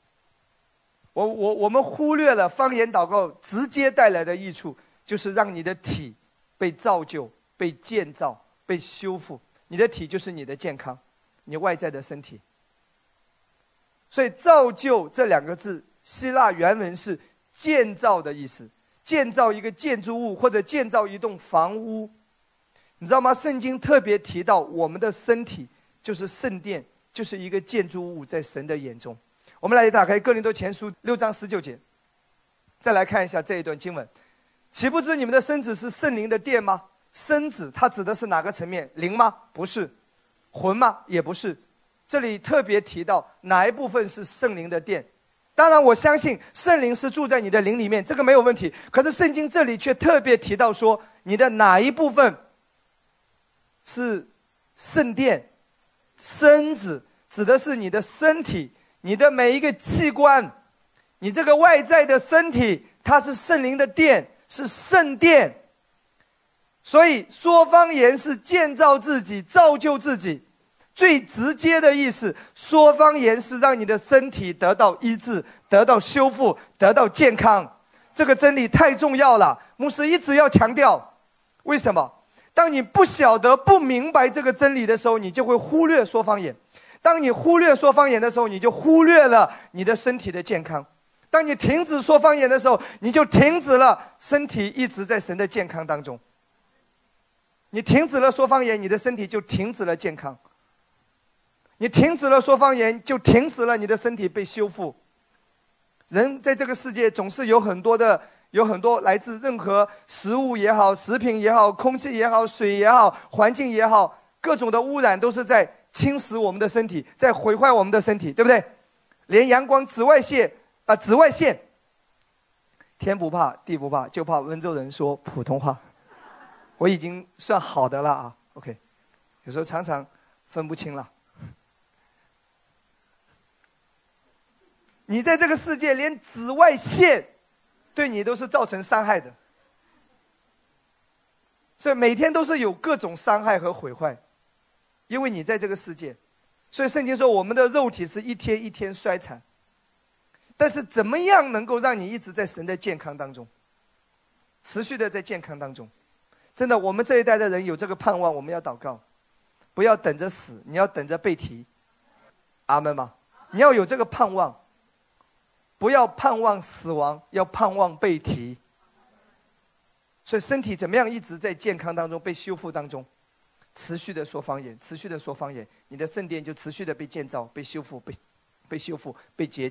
我们忽略了方言祷告直接带来的益处，就是让你的体被造就、被建造、被修复。你的体就是你的健康，你外在的身体。所以造就这2个字，希腊原文是建造的意思，建造一个建筑物或者建造一栋房屋。你知道吗？圣经特别提到我们的身体就是圣殿，就是一个建筑物，在神的眼中。我们来打开哥林多前书6章19节，再来看一下这一段经文。岂不知你们的身子是圣灵的殿吗？身子它指的是哪个层面？灵吗？不是。魂吗？也不是。这里特别提到哪一部分是圣灵的殿。当然我相信圣灵是住在你的灵里面，这个没有问题。可是圣经这里却特别提到说，你的哪一部分是圣殿？身子指的是你的身体，你的每一个器官，你这个外在的身体，它是圣灵的殿，是圣殿。所以说方言是建造自己，造就自己。最直接的意思，说方言是让你的身体得到医治，得到修复，得到健康。这个真理太重要了，牧师一直要强调。为什么？当你不晓得、不明白这个真理的时候，你就会忽略说方言。当你忽略说方言的时候，你就忽略了你的身体的健康。当你停止说方言的时候，你就停止了身体一直在神的健康当中。你停止了说方言，你的身体就停止了健康。你停止了说方言，就停止了你的身体被修复。人在这个世界总是有很多来自任何食物也好、食品也好、空气也好、水也好、环境也好，各种的污染都是在侵蚀我们的身体，在毁坏我们的身体，对不对？连阳光紫外线，天不怕地不怕，就怕温州人说普通话。我已经算好的了啊 ，OK， 有时候常常分不清了。你在这个世界连紫外线对你都是造成伤害的，所以每天都是有各种伤害和毁坏，因为你在这个世界。所以圣经说我们的肉体是一天一天衰残，但是怎么样能够让你一直在神的健康当中，持续的在健康当中？真的，我们这一代的人有这个盼望，我们要祷告，不要等着死，你要等着被提，阿们吗？你要有这个盼望，不要盼望死亡，要盼望被提。所以身体怎么样一直在健康当中被修复当中，持续的说方言，你的圣殿就持续的被建造、被修复、被修复、被洁净，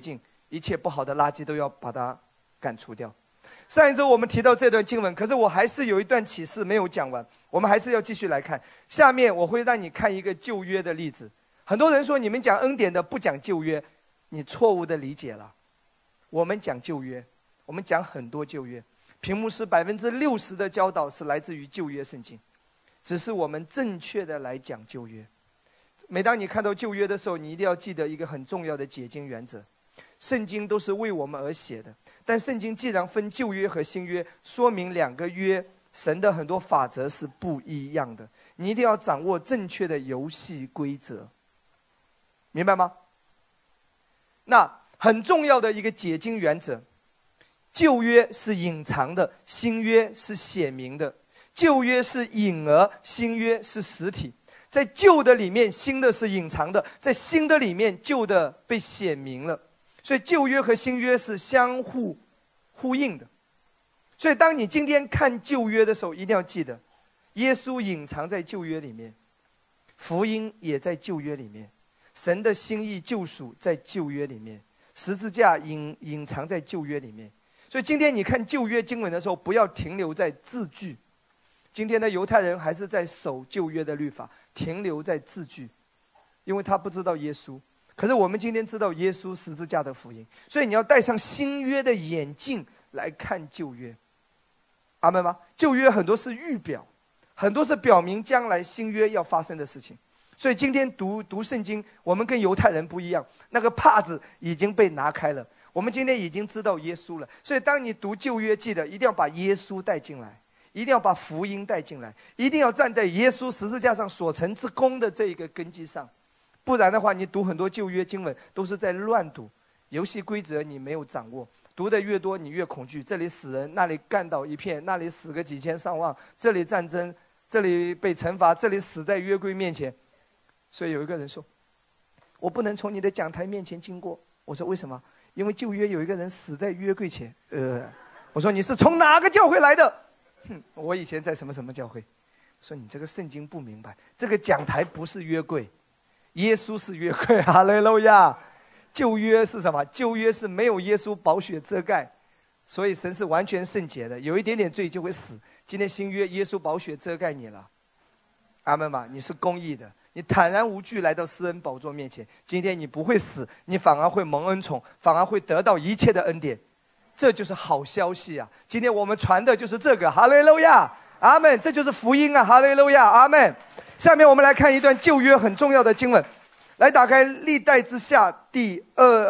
一切不好的垃圾都要把它赶除掉。上一周我们提到这段经文，可是我还是有一段启示没有讲完，我们还是要继续来看。下面我会让你看一个旧约的例子。很多人说你们讲恩典的不讲旧约，你错误的理解了。我们讲旧约，我们讲很多旧约，屏幕是60%的教导是来自于旧约圣经，只是我们正确的来讲旧约。每当你看到旧约的时候，你一定要记得一个很重要的解经原则：圣经都是为我们而写的，但圣经既然分旧约和新约，说明两个约神的很多法则是不一样的，你一定要掌握正确的游戏规则，明白吗？那很重要的一个解经原则，旧约是隐藏的，新约是显明的。旧约是影儿，新约是实体。在旧的里面，新的是隐藏的；在新的里面，旧的被显明了。所以旧约和新约是相互呼应的。所以当你今天看旧约的时候，一定要记得，耶稣隐藏在旧约里面，福音也在旧约里面，神的心意救赎在旧约里面，十字架隐藏在旧约里面。所以今天你看旧约经文的时候，不要停留在字句。今天的犹太人还是在守旧约的律法，停留在字句，因为他不知道耶稣。可是我们今天知道耶稣十字架的福音，所以你要戴上新约的眼镜来看旧约。阿们吗？旧约很多是预表，很多是表明将来新约要发生的事情。所以今天读圣经，我们跟犹太人不一样，那个帕子已经被拿开了，我们今天已经知道耶稣了。所以当你读旧约，记得一定要把耶稣带进来，一定要把福音带进来，一定要站在耶稣十字架上所成之功的这一个根基上。不然的话，你读很多旧约经文都是在乱读，游戏规则你没有掌握，读的越多你越恐惧，这里死人，那里干倒一片，那里死个几千上万，这里战争，这里被惩罚，这里死在约柜面前。所以有一个人说，我不能从你的讲台面前经过。我说为什么？因为旧约有一个人死在约柜前。我说你是从哪个教会来的？我以前在什么什么教会。我说你这个圣经不明白，这个讲台不是约柜，耶稣是约柜。哈利路亚。旧约是什么？旧约是没有耶稣宝血遮盖，所以神是完全圣洁的，有一点点罪就会死。今天新约耶稣宝血遮盖你了，阿们嘛，你是公义的，你坦然无惧来到施恩宝座面前。今天你不会死，你反而会蒙恩宠，反而会得到一切的恩典，这就是好消息啊！今天我们传的就是这个，哈利路亚，阿们，这就是福音啊，哈利路亚，阿们。下面我们来看一段旧约很重要的经文，来打开历代之下第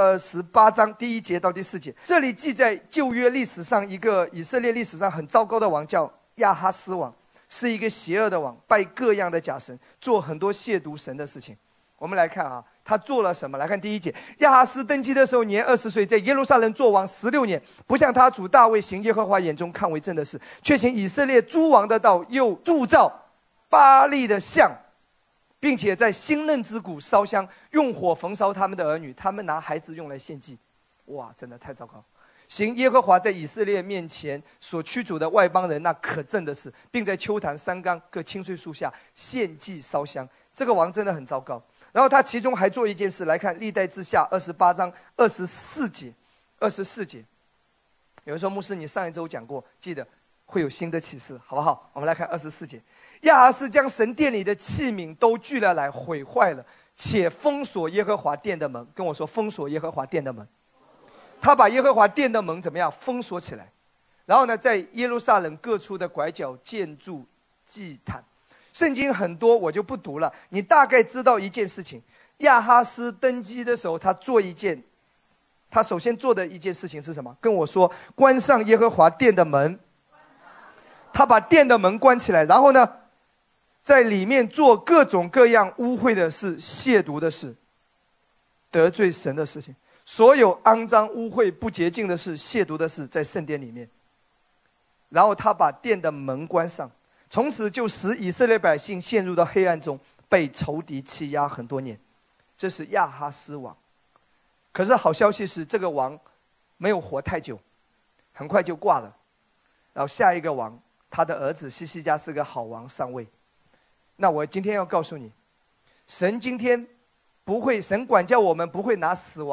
28章第1节到第4节。这里记载旧约历史上一个以色列历史上很糟糕的王，叫亚哈斯王，是一个邪恶的王，拜各样的假神，做很多亵渎神的事情。我们来看啊，他做了什么？来看第1节，亚哈斯登基的时候年20岁，在耶路撒冷做王16年，不像他主大卫行耶和华眼中看为正的事，却行以色列诸王的道，又铸造巴力的像，并且在新嫩之谷烧香，用火焚烧他们的儿女，他们拿孩子用来献祭。哇，真的太糟糕！行耶和华在以色列面前所驱逐的外邦人那可憎的事，并在丘坛山冈各青翠树下献祭烧香。这个王真的很糟糕。然后他其中还做一件事，来看历代志下28章24节。24节，有人说牧师你上一周讲过，记得会有新的启示，好不好？我们来看24节。亚哈斯将神殿里的器皿都聚了来，毁坏了，且封锁耶和华殿的门。跟我说，封锁耶和华殿的门。他把耶和华殿的门怎么样封锁起来？然后呢，在耶路撒冷各处的拐角建筑祭坛。圣经很多我就不读了，你大概知道一件事情：亚哈斯登基的时候，他首先做的一件事情是什么？跟我说，关上耶和华殿的门。他把殿的门关起来，然后呢，在里面做各种各样污秽的事、亵渎的事、得罪神的事情，所有肮脏、污秽、不洁净的事、亵渎的事，在圣殿里面。然后他把殿的门关上，从此就使以色列百姓陷入到黑暗中，被仇敌欺压很多年。这是亚哈斯王。可是好消息是，这个王没有活太久，很快就挂了。然后下一个王，他的儿子西西家是个好王上位。那我今天要告诉你，神今天不会，神管教我们不会拿死亡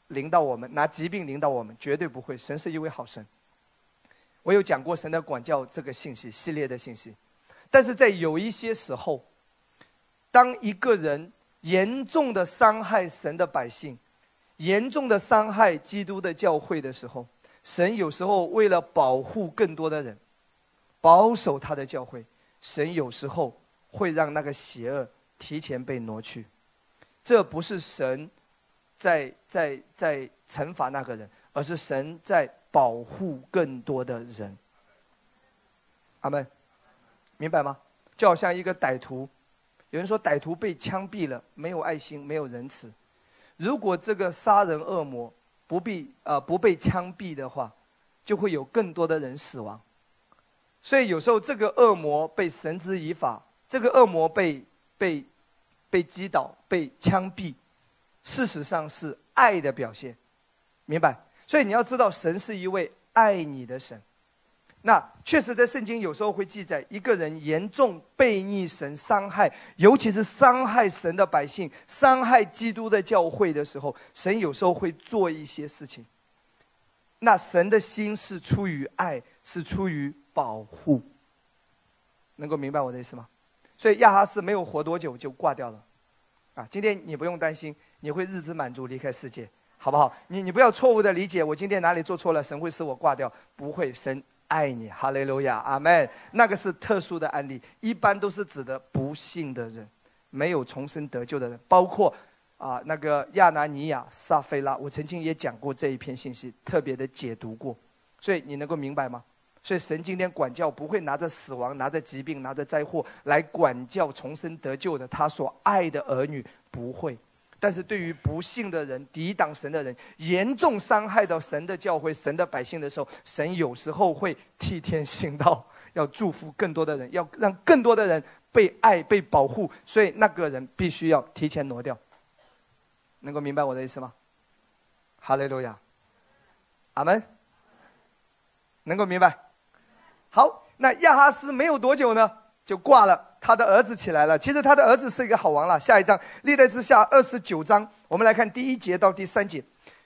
临到我们，拿疾病临到我们，绝对不会。神是一位好神。我有讲过神的管教这个信息系列的信息，但是在有一些时候，当一个人严重的伤害神的百姓，严重的伤害基督的教会的时候，神有时候为了保护更多的人，保守他的教会，神有时候会让那个邪恶提前被挪去。这不是神在惩罚那个人，而是神在保护更多的人。阿们，明白吗？就好像一个歹徒，有人说歹徒被枪毙了，没有爱心，没有仁慈。如果这个杀人恶魔不被枪毙的话，就会有更多的人死亡。所以有时候这个恶魔被绳之以法，这个恶魔被击倒、被枪毙，事实上是爱的表现，明白？所以你要知道，神是一位爱你的神。那确实在圣经有时候会记载，一个人严重悖逆神、伤害，尤其是伤害神的百姓、伤害基督的教会的时候，神有时候会做一些事情。那神的心是出于爱，是出于保护。能够明白我的意思吗？所以亚哈斯没有活多久就挂掉了。今天你不用担心，你会日子满足离开世界，好不好？你不要错误的理解，我今天哪里做错了，神会使我挂掉？不会，神爱你，哈利路亚，阿们。那个是特殊的案例，一般都是指的不信的人，没有重生得救的人，包括那个亚拿尼亚、撒非拉，我曾经也讲过这一篇信息，特别的解读过，所以你能够明白吗？所以神今天管教不会拿着死亡、拿着疾病、拿着灾祸来管教重生得救的他所爱的儿女，不会。但是对于不信的人、抵挡神的人，严重伤害到神的教会、神的百姓的时候，神有时候会替天行道，要祝福更多的人，要让更多的人被爱、被保护，所以那个人必须要提前挪掉。能够明白我的意思吗？哈利路亚，阿们。能够明白？好，那亚哈斯没有多久呢，就挂了，他的儿子起来了。其实他的儿子是一个好王了。下一章，历代志下29章，我们来看第1节到第3节。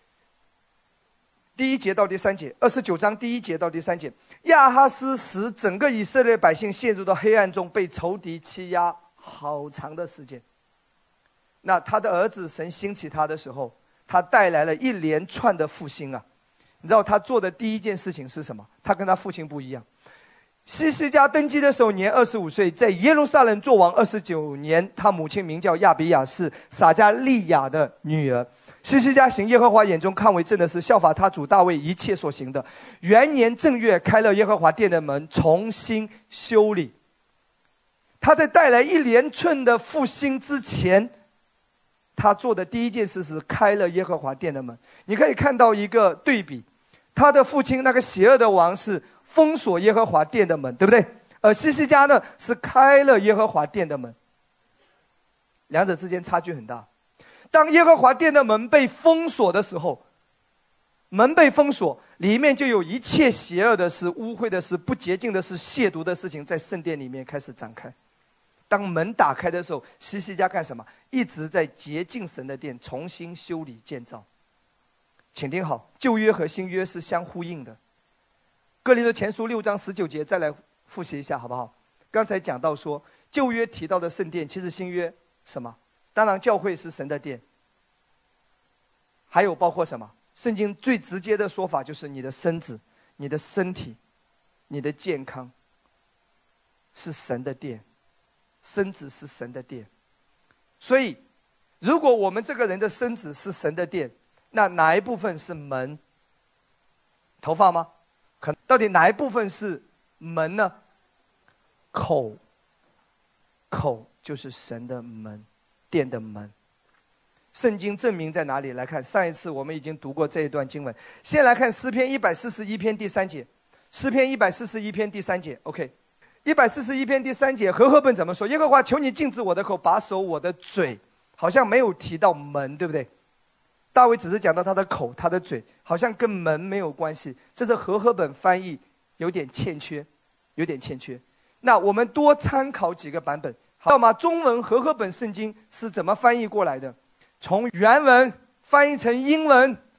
第1节到第3节，29章第1节到第3节。亚哈斯使整个以色列百姓陷入到黑暗中，被仇敌欺压好长的时间。那他的儿子神兴起他的时候，他带来了一连串的复兴啊。你知道他做的第一件事情是什么？他跟他父亲不一样。西西家登基的时候年25岁，在耶路撒冷做王29年，他母亲名叫亚比雅，是撒迦利亚的女儿。西西家行耶和华眼中看为正的事，效法他主大卫一切所行的。元年正月，开了耶和华殿的门，重新修理。他在带来一连串的复兴之前，他做的第一件事是开了耶和华殿的门。你可以看到一个对比，他的父亲那个邪恶的王是封锁耶和华殿的门，对不对？而西西家呢是开了耶和华殿的门，两者之间差距很大。当耶和华殿的门被封锁的时候，门被封锁，里面就有一切邪恶的事、污秽的事、不洁净的事、亵渎的事情在圣殿里面开始展开。当门打开的时候，西西家干什么？一直在洁净神的殿，重新修理建造。请听好，旧约和新约是相呼应的。哥林多前书6章19节，再来复习一下好不好？刚才讲到说，旧约提到的圣殿，其实新约什么？当然教会是神的殿，还有包括什么？圣经最直接的说法就是你的身子、你的身体、你的健康是神的殿，身子是神的殿。所以如果我们这个人的身子是神的殿，那哪一部分是门？头发吗？到底哪一部分是门呢？口就是神的门，殿的门。圣经证明在哪里？来看，上一次我们已经读过这一段经文。先来看诗篇141篇第3节，诗篇141篇第3节 OK， 141篇第3节，和合本怎么说？耶和华，求你禁止我的口，把守我的嘴。好像没有提到门，对不对？大卫只是讲到他的口、他的嘴，好像跟门没有关系。这是和合本翻译有点欠缺，有点欠缺。那我们多参考几个版本，好吗？中文和合本圣经是怎么翻译过来的？从原文翻译成英文，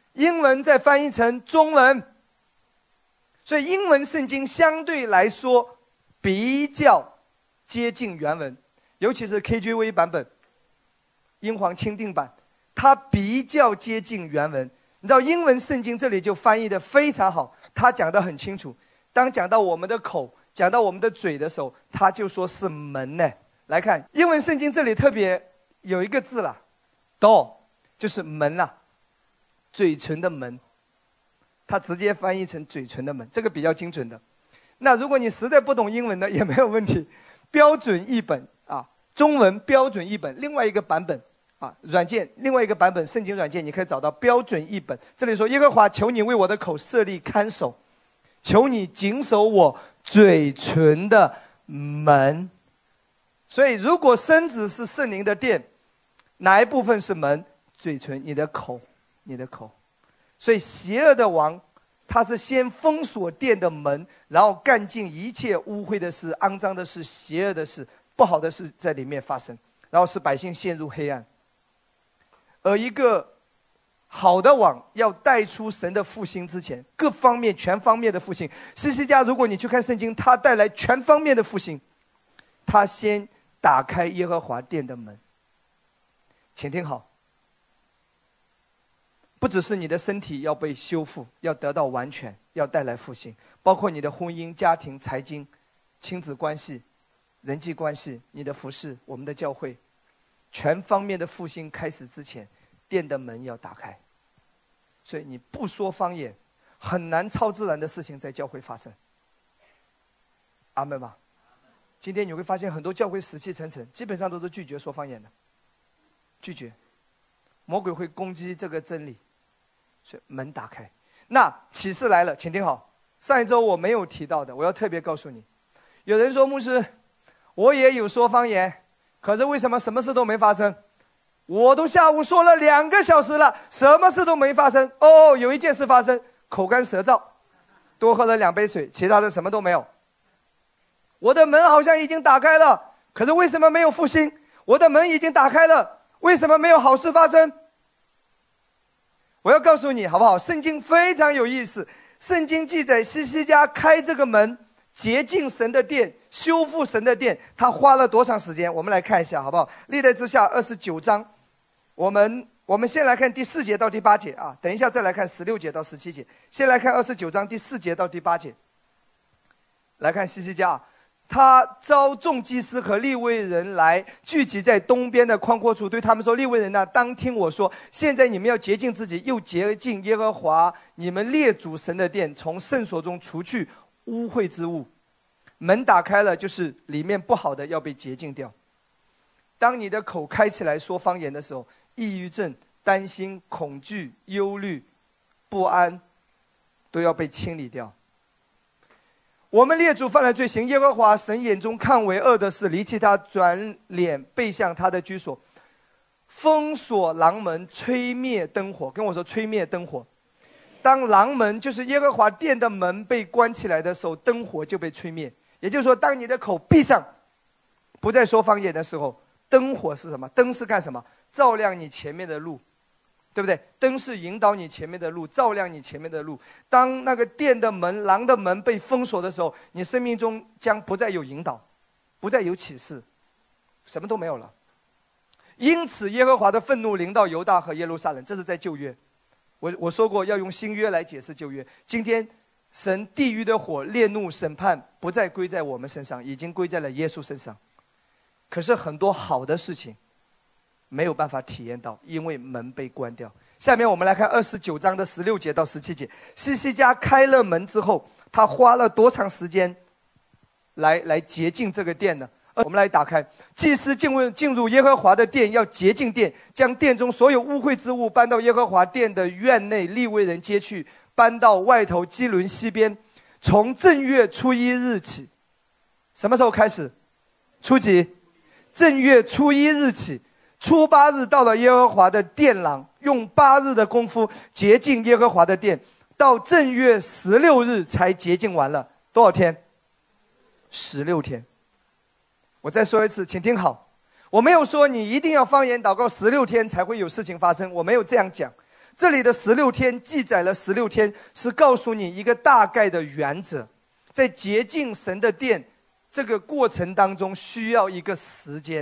英文再翻译成中文。所以英文圣经相对来说比较接近原文，尤其是 KJV 版本、英皇钦定版，它比较接近原文。你知道英文圣经这里就翻译得非常好，它讲得很清楚。当讲到我们的口、讲到我们的嘴的时候，它就说是门呢。来看英文圣经这里特别有一个字啦 ，door 就是门啦，嘴唇的门，它直接翻译成嘴唇的门，这个比较精准的。那如果你实在不懂英文的也没有问题，标准译本啊，中文标准译本，另外一个版本啊，软件另外一个版本圣经软件，你可以找到标准译本。这里说耶和华，求你为我的口设立看守，求你谨守我嘴唇的门。所以如果身子是圣灵的殿，哪一部分是门？嘴唇，你的口，你的口。所以邪恶的王他是先封锁殿的门，然后干尽一切污秽的事、肮脏的事、邪恶的事、不好的事在里面发生，然后使百姓陷入黑暗。而一个好的王要带出神的复兴之前，各方面全方面的复兴。西西家如果你去看圣经，他带来全方面的复兴，他先打开耶和华殿的门。请听好，不只是你的身体要被修复，要得到完全，要带来复兴，包括你的婚姻、家庭、财经、亲子关系、人际关系、你的服事、我们的教会，全方面的复兴开始之前，殿的门要打开。所以你不说方言，很难超自然的事情在教会发生。阿们吧。今天你会发现很多教会死气沉沉，基本上都是拒绝说方言的，拒绝。魔鬼会攻击这个真理，所以门打开。那启示来了，请听好，上一周我没有提到的，我要特别告诉你。有人说，牧师，我也有说方言，可是为什么什么事都没发生？我都下午说了2个小时了，什么事都没发生。哦，有一件事发生，口干舌燥，多喝了2杯水，其他的什么都没有。我的门好像已经打开了，可是为什么没有复兴？我的门已经打开了，为什么没有好事发生？我要告诉你好不好，圣经非常有意思。圣经记载西西家开这个门，洁净神的殿，修复神的殿，他花了多长时间？我们来看一下好不好？历代志下29章，我们先来看第4节到第8节啊，等一下再来看16节到17节。先来看29章第4节到第8节。来看西西家啊，他召众祭司和利未人来聚集在东边的宽阔处，对他们说：利未人啊，当听我说，现在你们要洁净自己，又洁净耶和华你们列祖神的殿，从圣所中除去污秽之物。门打开了，就是里面不好的要被洁净掉。当你的口开起来说方言的时候，抑郁症、担心、恐惧、忧虑、不安都要被清理掉。我们列祖犯了罪，行耶和华神眼中看为恶的事，离弃他，转脸背向他的居所，封锁廊门，吹灭灯火。跟我说，吹灭灯火。当廊门就是耶和华殿的门被关起来的时候，灯火就被吹灭。也就是说，当你的口闭上，不再说方言的时候，灯火是什么？灯是干什么？照亮你前面的路，对不对？灯是引导你前面的路，照亮你前面的路。当那个殿的门、廊的门被封锁的时候，你生命中将不再有引导，不再有启示，什么都没有了。因此耶和华的愤怒临到犹大和耶路撒冷，这是在旧约。我说过要用新约来解释旧约。今天神地狱的火、烈怒、审判不再归在我们身上，已经归在了耶稣身上。可是很多好的事情没有办法体验到，因为门被关掉。下面我们来看29章的16节到17节。西西家开了门之后，他花了多长时间来洁净这个殿呢？我们来打开，祭司进入耶和华的殿，要洁净殿，将殿中所有污秽之物搬到耶和华殿的院内，利未人接去，搬到外头基伦西边。从正月初1日起，什么时候开始？初几？正月初1日起，初8日到了耶和华的殿廊，用8日的功夫洁净耶和华的殿，到正月16日才洁净完了。多少天？16天。我再说一次，请听好，我没有说你一定要方言祷告16天才会有事情发生，我没有这样讲， 这里的16天记载了16天，是告诉你一个大概的原则，在洁净神的殿这个过程当中需要一个时间。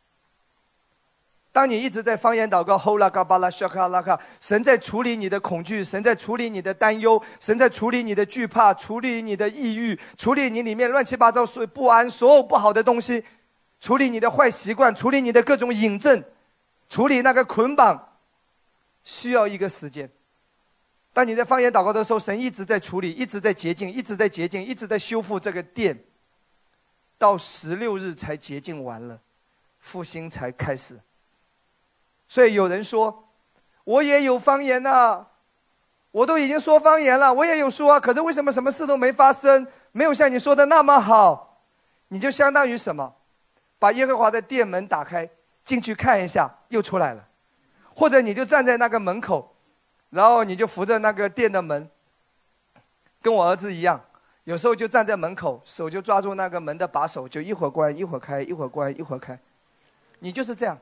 当你一直在方言祷告，吼拉嘎巴拉沙卡拉卡，神在处理你的恐惧，神在处理你的担忧，神在处理你的惧怕，处理你的抑郁，处理你里面乱七八糟不安，所有不好的东西，处理你的坏习惯，处理你的各种瘾症，处理那个捆绑，需要一个时间。当你在方言祷告的时候，神一直在处理，一直在洁净，一直在洁净，一直在修复这个殿，到16日才洁净完了，复兴才开始。所以有人说，我也有方言啊，我都已经说方言了，我也有说啊，可是为什么什么事都没发生，没有像你说的那么好？你就相当于什么？把耶和华的殿门打开，进去看一下，又出来了。或者你就站在那个门口，然后你就扶着那个殿的门，跟我儿子一样，有时候就站在门口，手就抓住那个门的把手，就一会儿关一会儿开，一会儿关一会儿开。你就是这样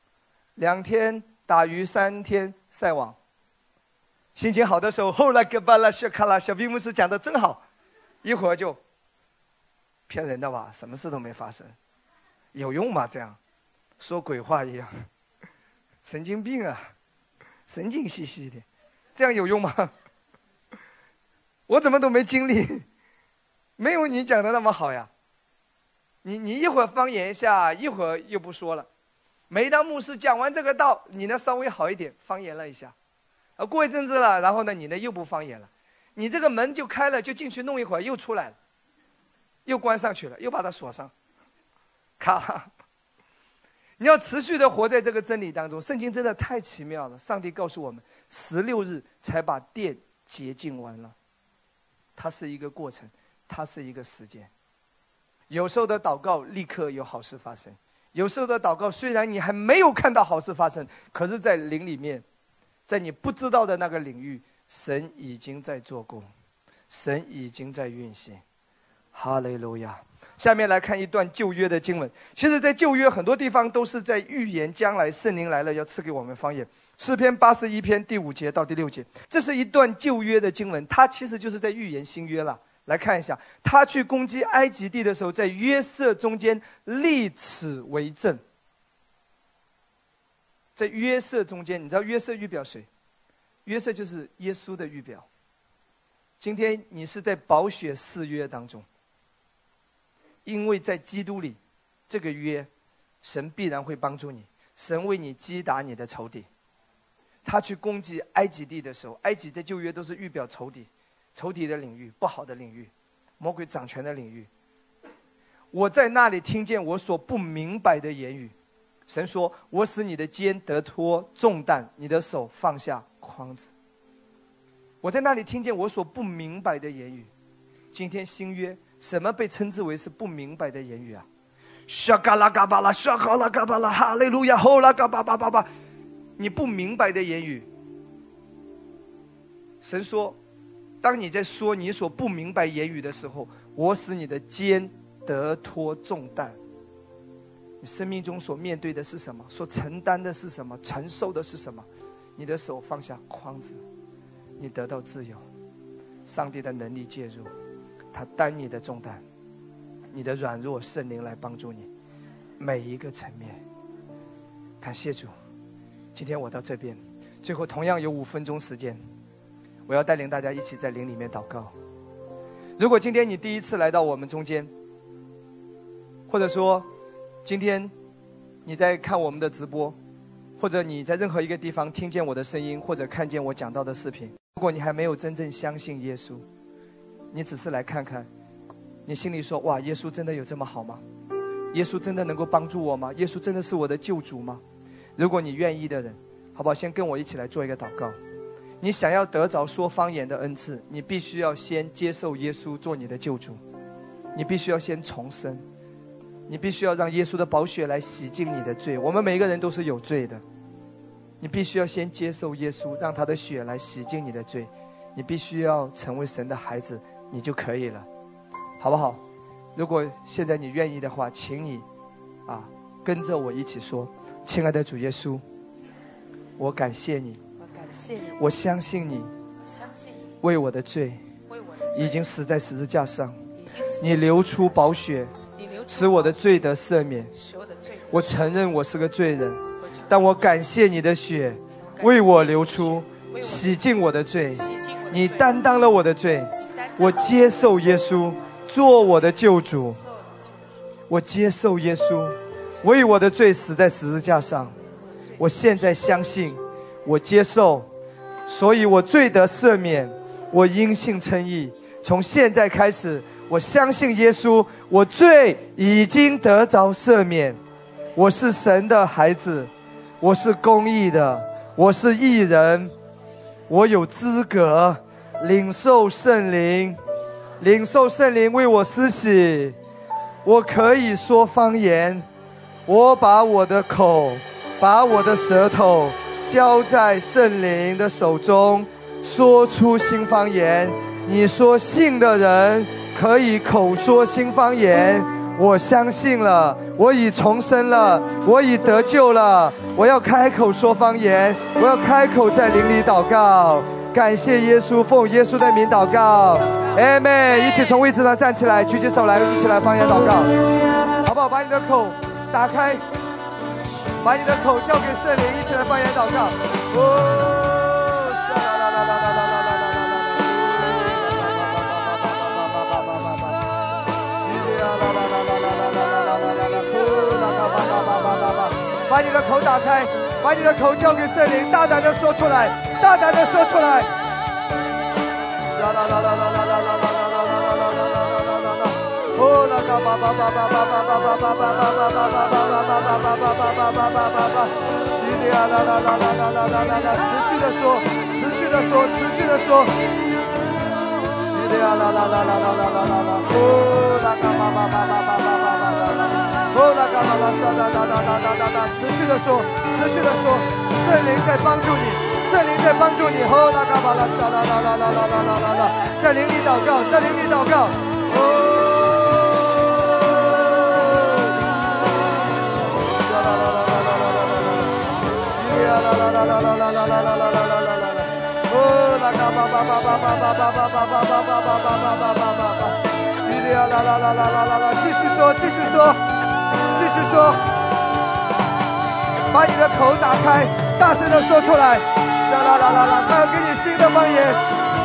，2天打鱼3天晒网。心情好的时候，后来个巴拉小卡拉，小兵牧师讲的真好，一会儿就骗人的吧，什么事都没发生，有用吗？这样说鬼话一样，神经病啊，神经兮兮的，这样有用吗？我怎么都没经历，没有你讲的那么好呀。你一会儿方言一下，一会儿又不说了。每当牧师讲完这个道，你呢稍微好一点，方言了一下，过一阵子了，然后呢你呢又不方言了，你这个门就开了，就进去弄一会儿，又出来了，又关上去了，又把它锁上，咔。你要持续的活在这个真理当中，圣经真的太奇妙了。上帝告诉我们，16日才把殿洁净完了，它是一个过程，它是一个时间。有时候的祷告立刻有好事发生，有时候的祷告虽然你还没有看到好事发生，可是在灵里面，在你不知道的那个领域，神已经在做工，神已经在运行。哈利路亚。下面来看一段旧约的经文。其实在旧约很多地方都是在预言将来圣灵来了要赐给我们方言。诗篇81篇第5节到第6节，这是一段旧约的经文，它其实就是在预言新约了。来看一下，他去攻击埃及地的时候，在约瑟中间立此为证。在约瑟中间，你知道约瑟预表谁？约瑟就是耶稣的预表。今天你是在宝血誓约当中，因为在基督里，这个约，神必然会帮助你，神为你击打你的仇敌。他去攻击埃及地的时候，埃及在旧约都是预表仇敌，仇敌的领域，不好的领域，魔鬼掌权的领域。我在那里听见我所不明白的言语，神说，我使你的肩得脱重担，你的手放下筐子。我在那里听见我所不明白的言语。今天新约什么被称之为是不明白的言语啊？沙嘎拉嘎巴拉，沙嘎拉嘎巴拉，哈利路亚，吼拉嘎巴巴巴巴。你不明白的言语，神说，当你在说你所不明白言语的时候，我使你的肩得脱重担。你生命中所面对的是什么？所承担的是什么？承受的是什么？你的手放下筐子，你得到自由。上帝的能力介入，他担你的重担，你的软弱，圣灵来帮助你每一个层面。感谢主。今天我到这边，最后同样有5分钟时间，我要带领大家一起在灵里面祷告。如果今天你第一次来到我们中间，或者说今天你在看我们的直播，或者你在任何一个地方听见我的声音，或者看见我讲到的视频，如果你还没有真正相信耶稣，你只是来看看，你心里说，哇，耶稣真的有这么好吗？耶稣真的能够帮助我吗？耶稣真的是我的救主吗？如果你愿意的人，好不好？先跟我一起来做一个祷告。你想要得着说方言的恩赐，你必须要先接受耶稣做你的救主，你必须要先重生，你必须要让耶稣的宝血来洗净你的罪。我们每一个人都是有罪的，你必须要先接受耶稣，让他的血来洗净你的罪。你必须要成为神的孩子，你就可以了，好不好？如果现在你愿意的话，请你跟着我一起说，亲爱的主耶稣，我感谢你我相信你为我的罪已经死在十字架上，你流出宝血使我的罪得赦免。我承认我是个罪人，但我感谢你的血为我流出，洗净我的罪，你担当了我的罪。我接受耶稣做我的救主，我接受耶稣为我的罪死在十字架上。我现在相信，我接受，所以我罪得赦免，我因信称义。从现在开始，我相信耶稣，我罪已经得着赦免。我是神的孩子，我是公义的，我是义人，我有资格领受圣灵，领受圣灵为我施洗。我可以说方言，我把我的口，把我的舌头交在圣灵的手中，说出新方言。你说信的人可以口说新方言，我相信了，我已重生了，我已得救了。我要开口说方言，我要开口在灵里祷告。感谢耶稣，奉耶稣的名祷告，阿们。一起从位置上站起来，举起手来，一起来方言祷告，好不好？把你的口打开，把你的口交给圣灵，一起来方言祷告。把你的口打开，把你的口交给圣灵，大胆的说出来，大胆的说出来。持续的说，持续的说，持续的说。持续的说，持续的说，圣灵在帮助你，圣灵在帮助你。在灵里祷告，在灵里祷告。继续说，继续说，继续说，把你的口打开，大声的说出来。他要给你新的方言。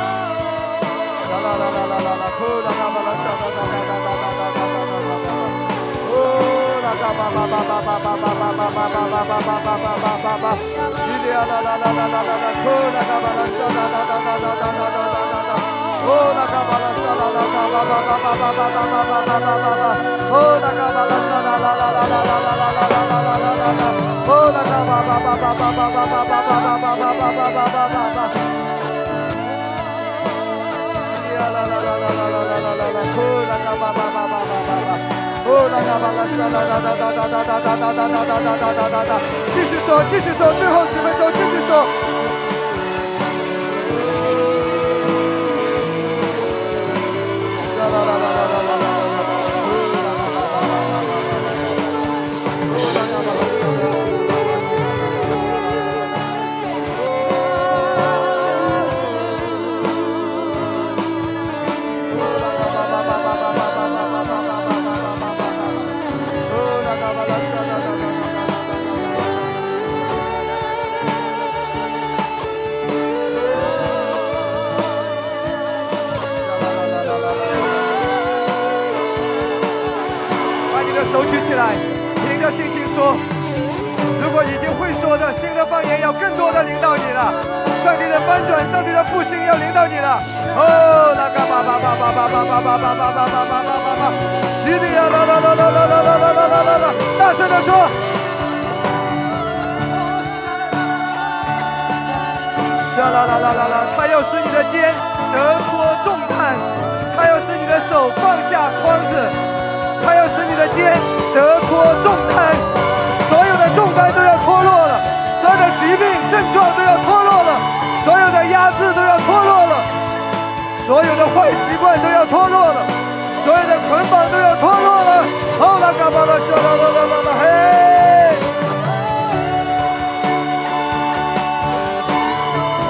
继续说，继续说，最后10分钟，继续说。手举起来，凭着信心说。如果已经会说的新的方言要更多的领导你了，上帝的翻转，上帝的复兴要领导你了。哦，那嘎巴巴巴巴巴巴巴巴巴巴巴巴巴巴，西里呀啦啦啦啦啦啦啦啦啦啦啦，大声的说。啦啦啦啦啦，他要使你的肩得脱重担，他要使你的手放下筐子。他要使你的肩得脱重担，所有的重担都要脱落了，所有的疾病症状都要脱落了，所有的压制都要脱落了，所有的坏习惯都要脱落了，所有的捆绑都要脱落了。好了，干嘛了？笑了，嘿！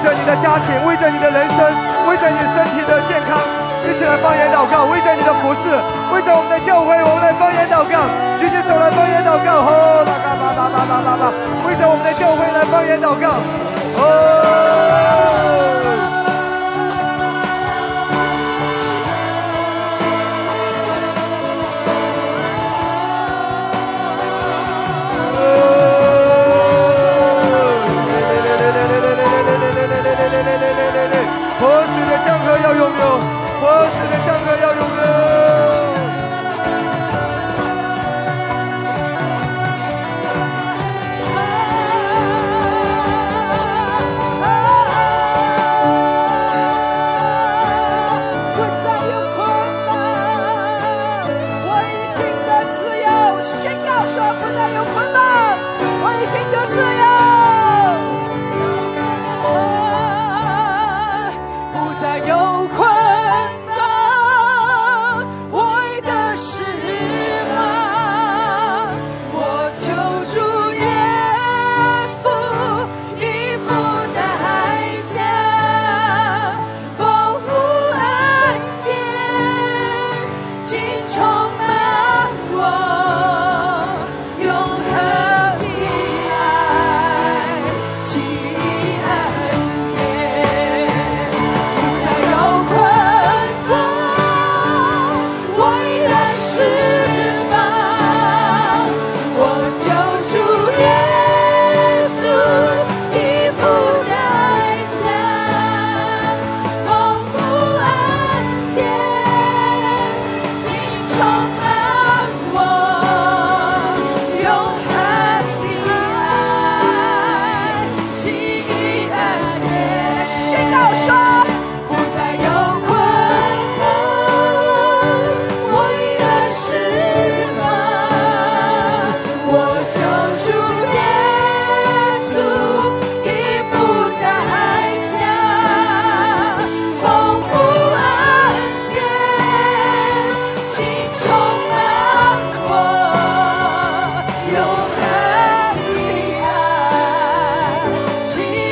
着你的家庭，为着你的人生，为着你身体的健康，一起来方言祷告，为着你的服侍，为着我们的教会，我们来方言祷告，举起手来方言祷告，哦，啦啦啦啦啦啦啦，为着我们的教会来方言祷告，活水的江河要永流，活水的江河要永流。 情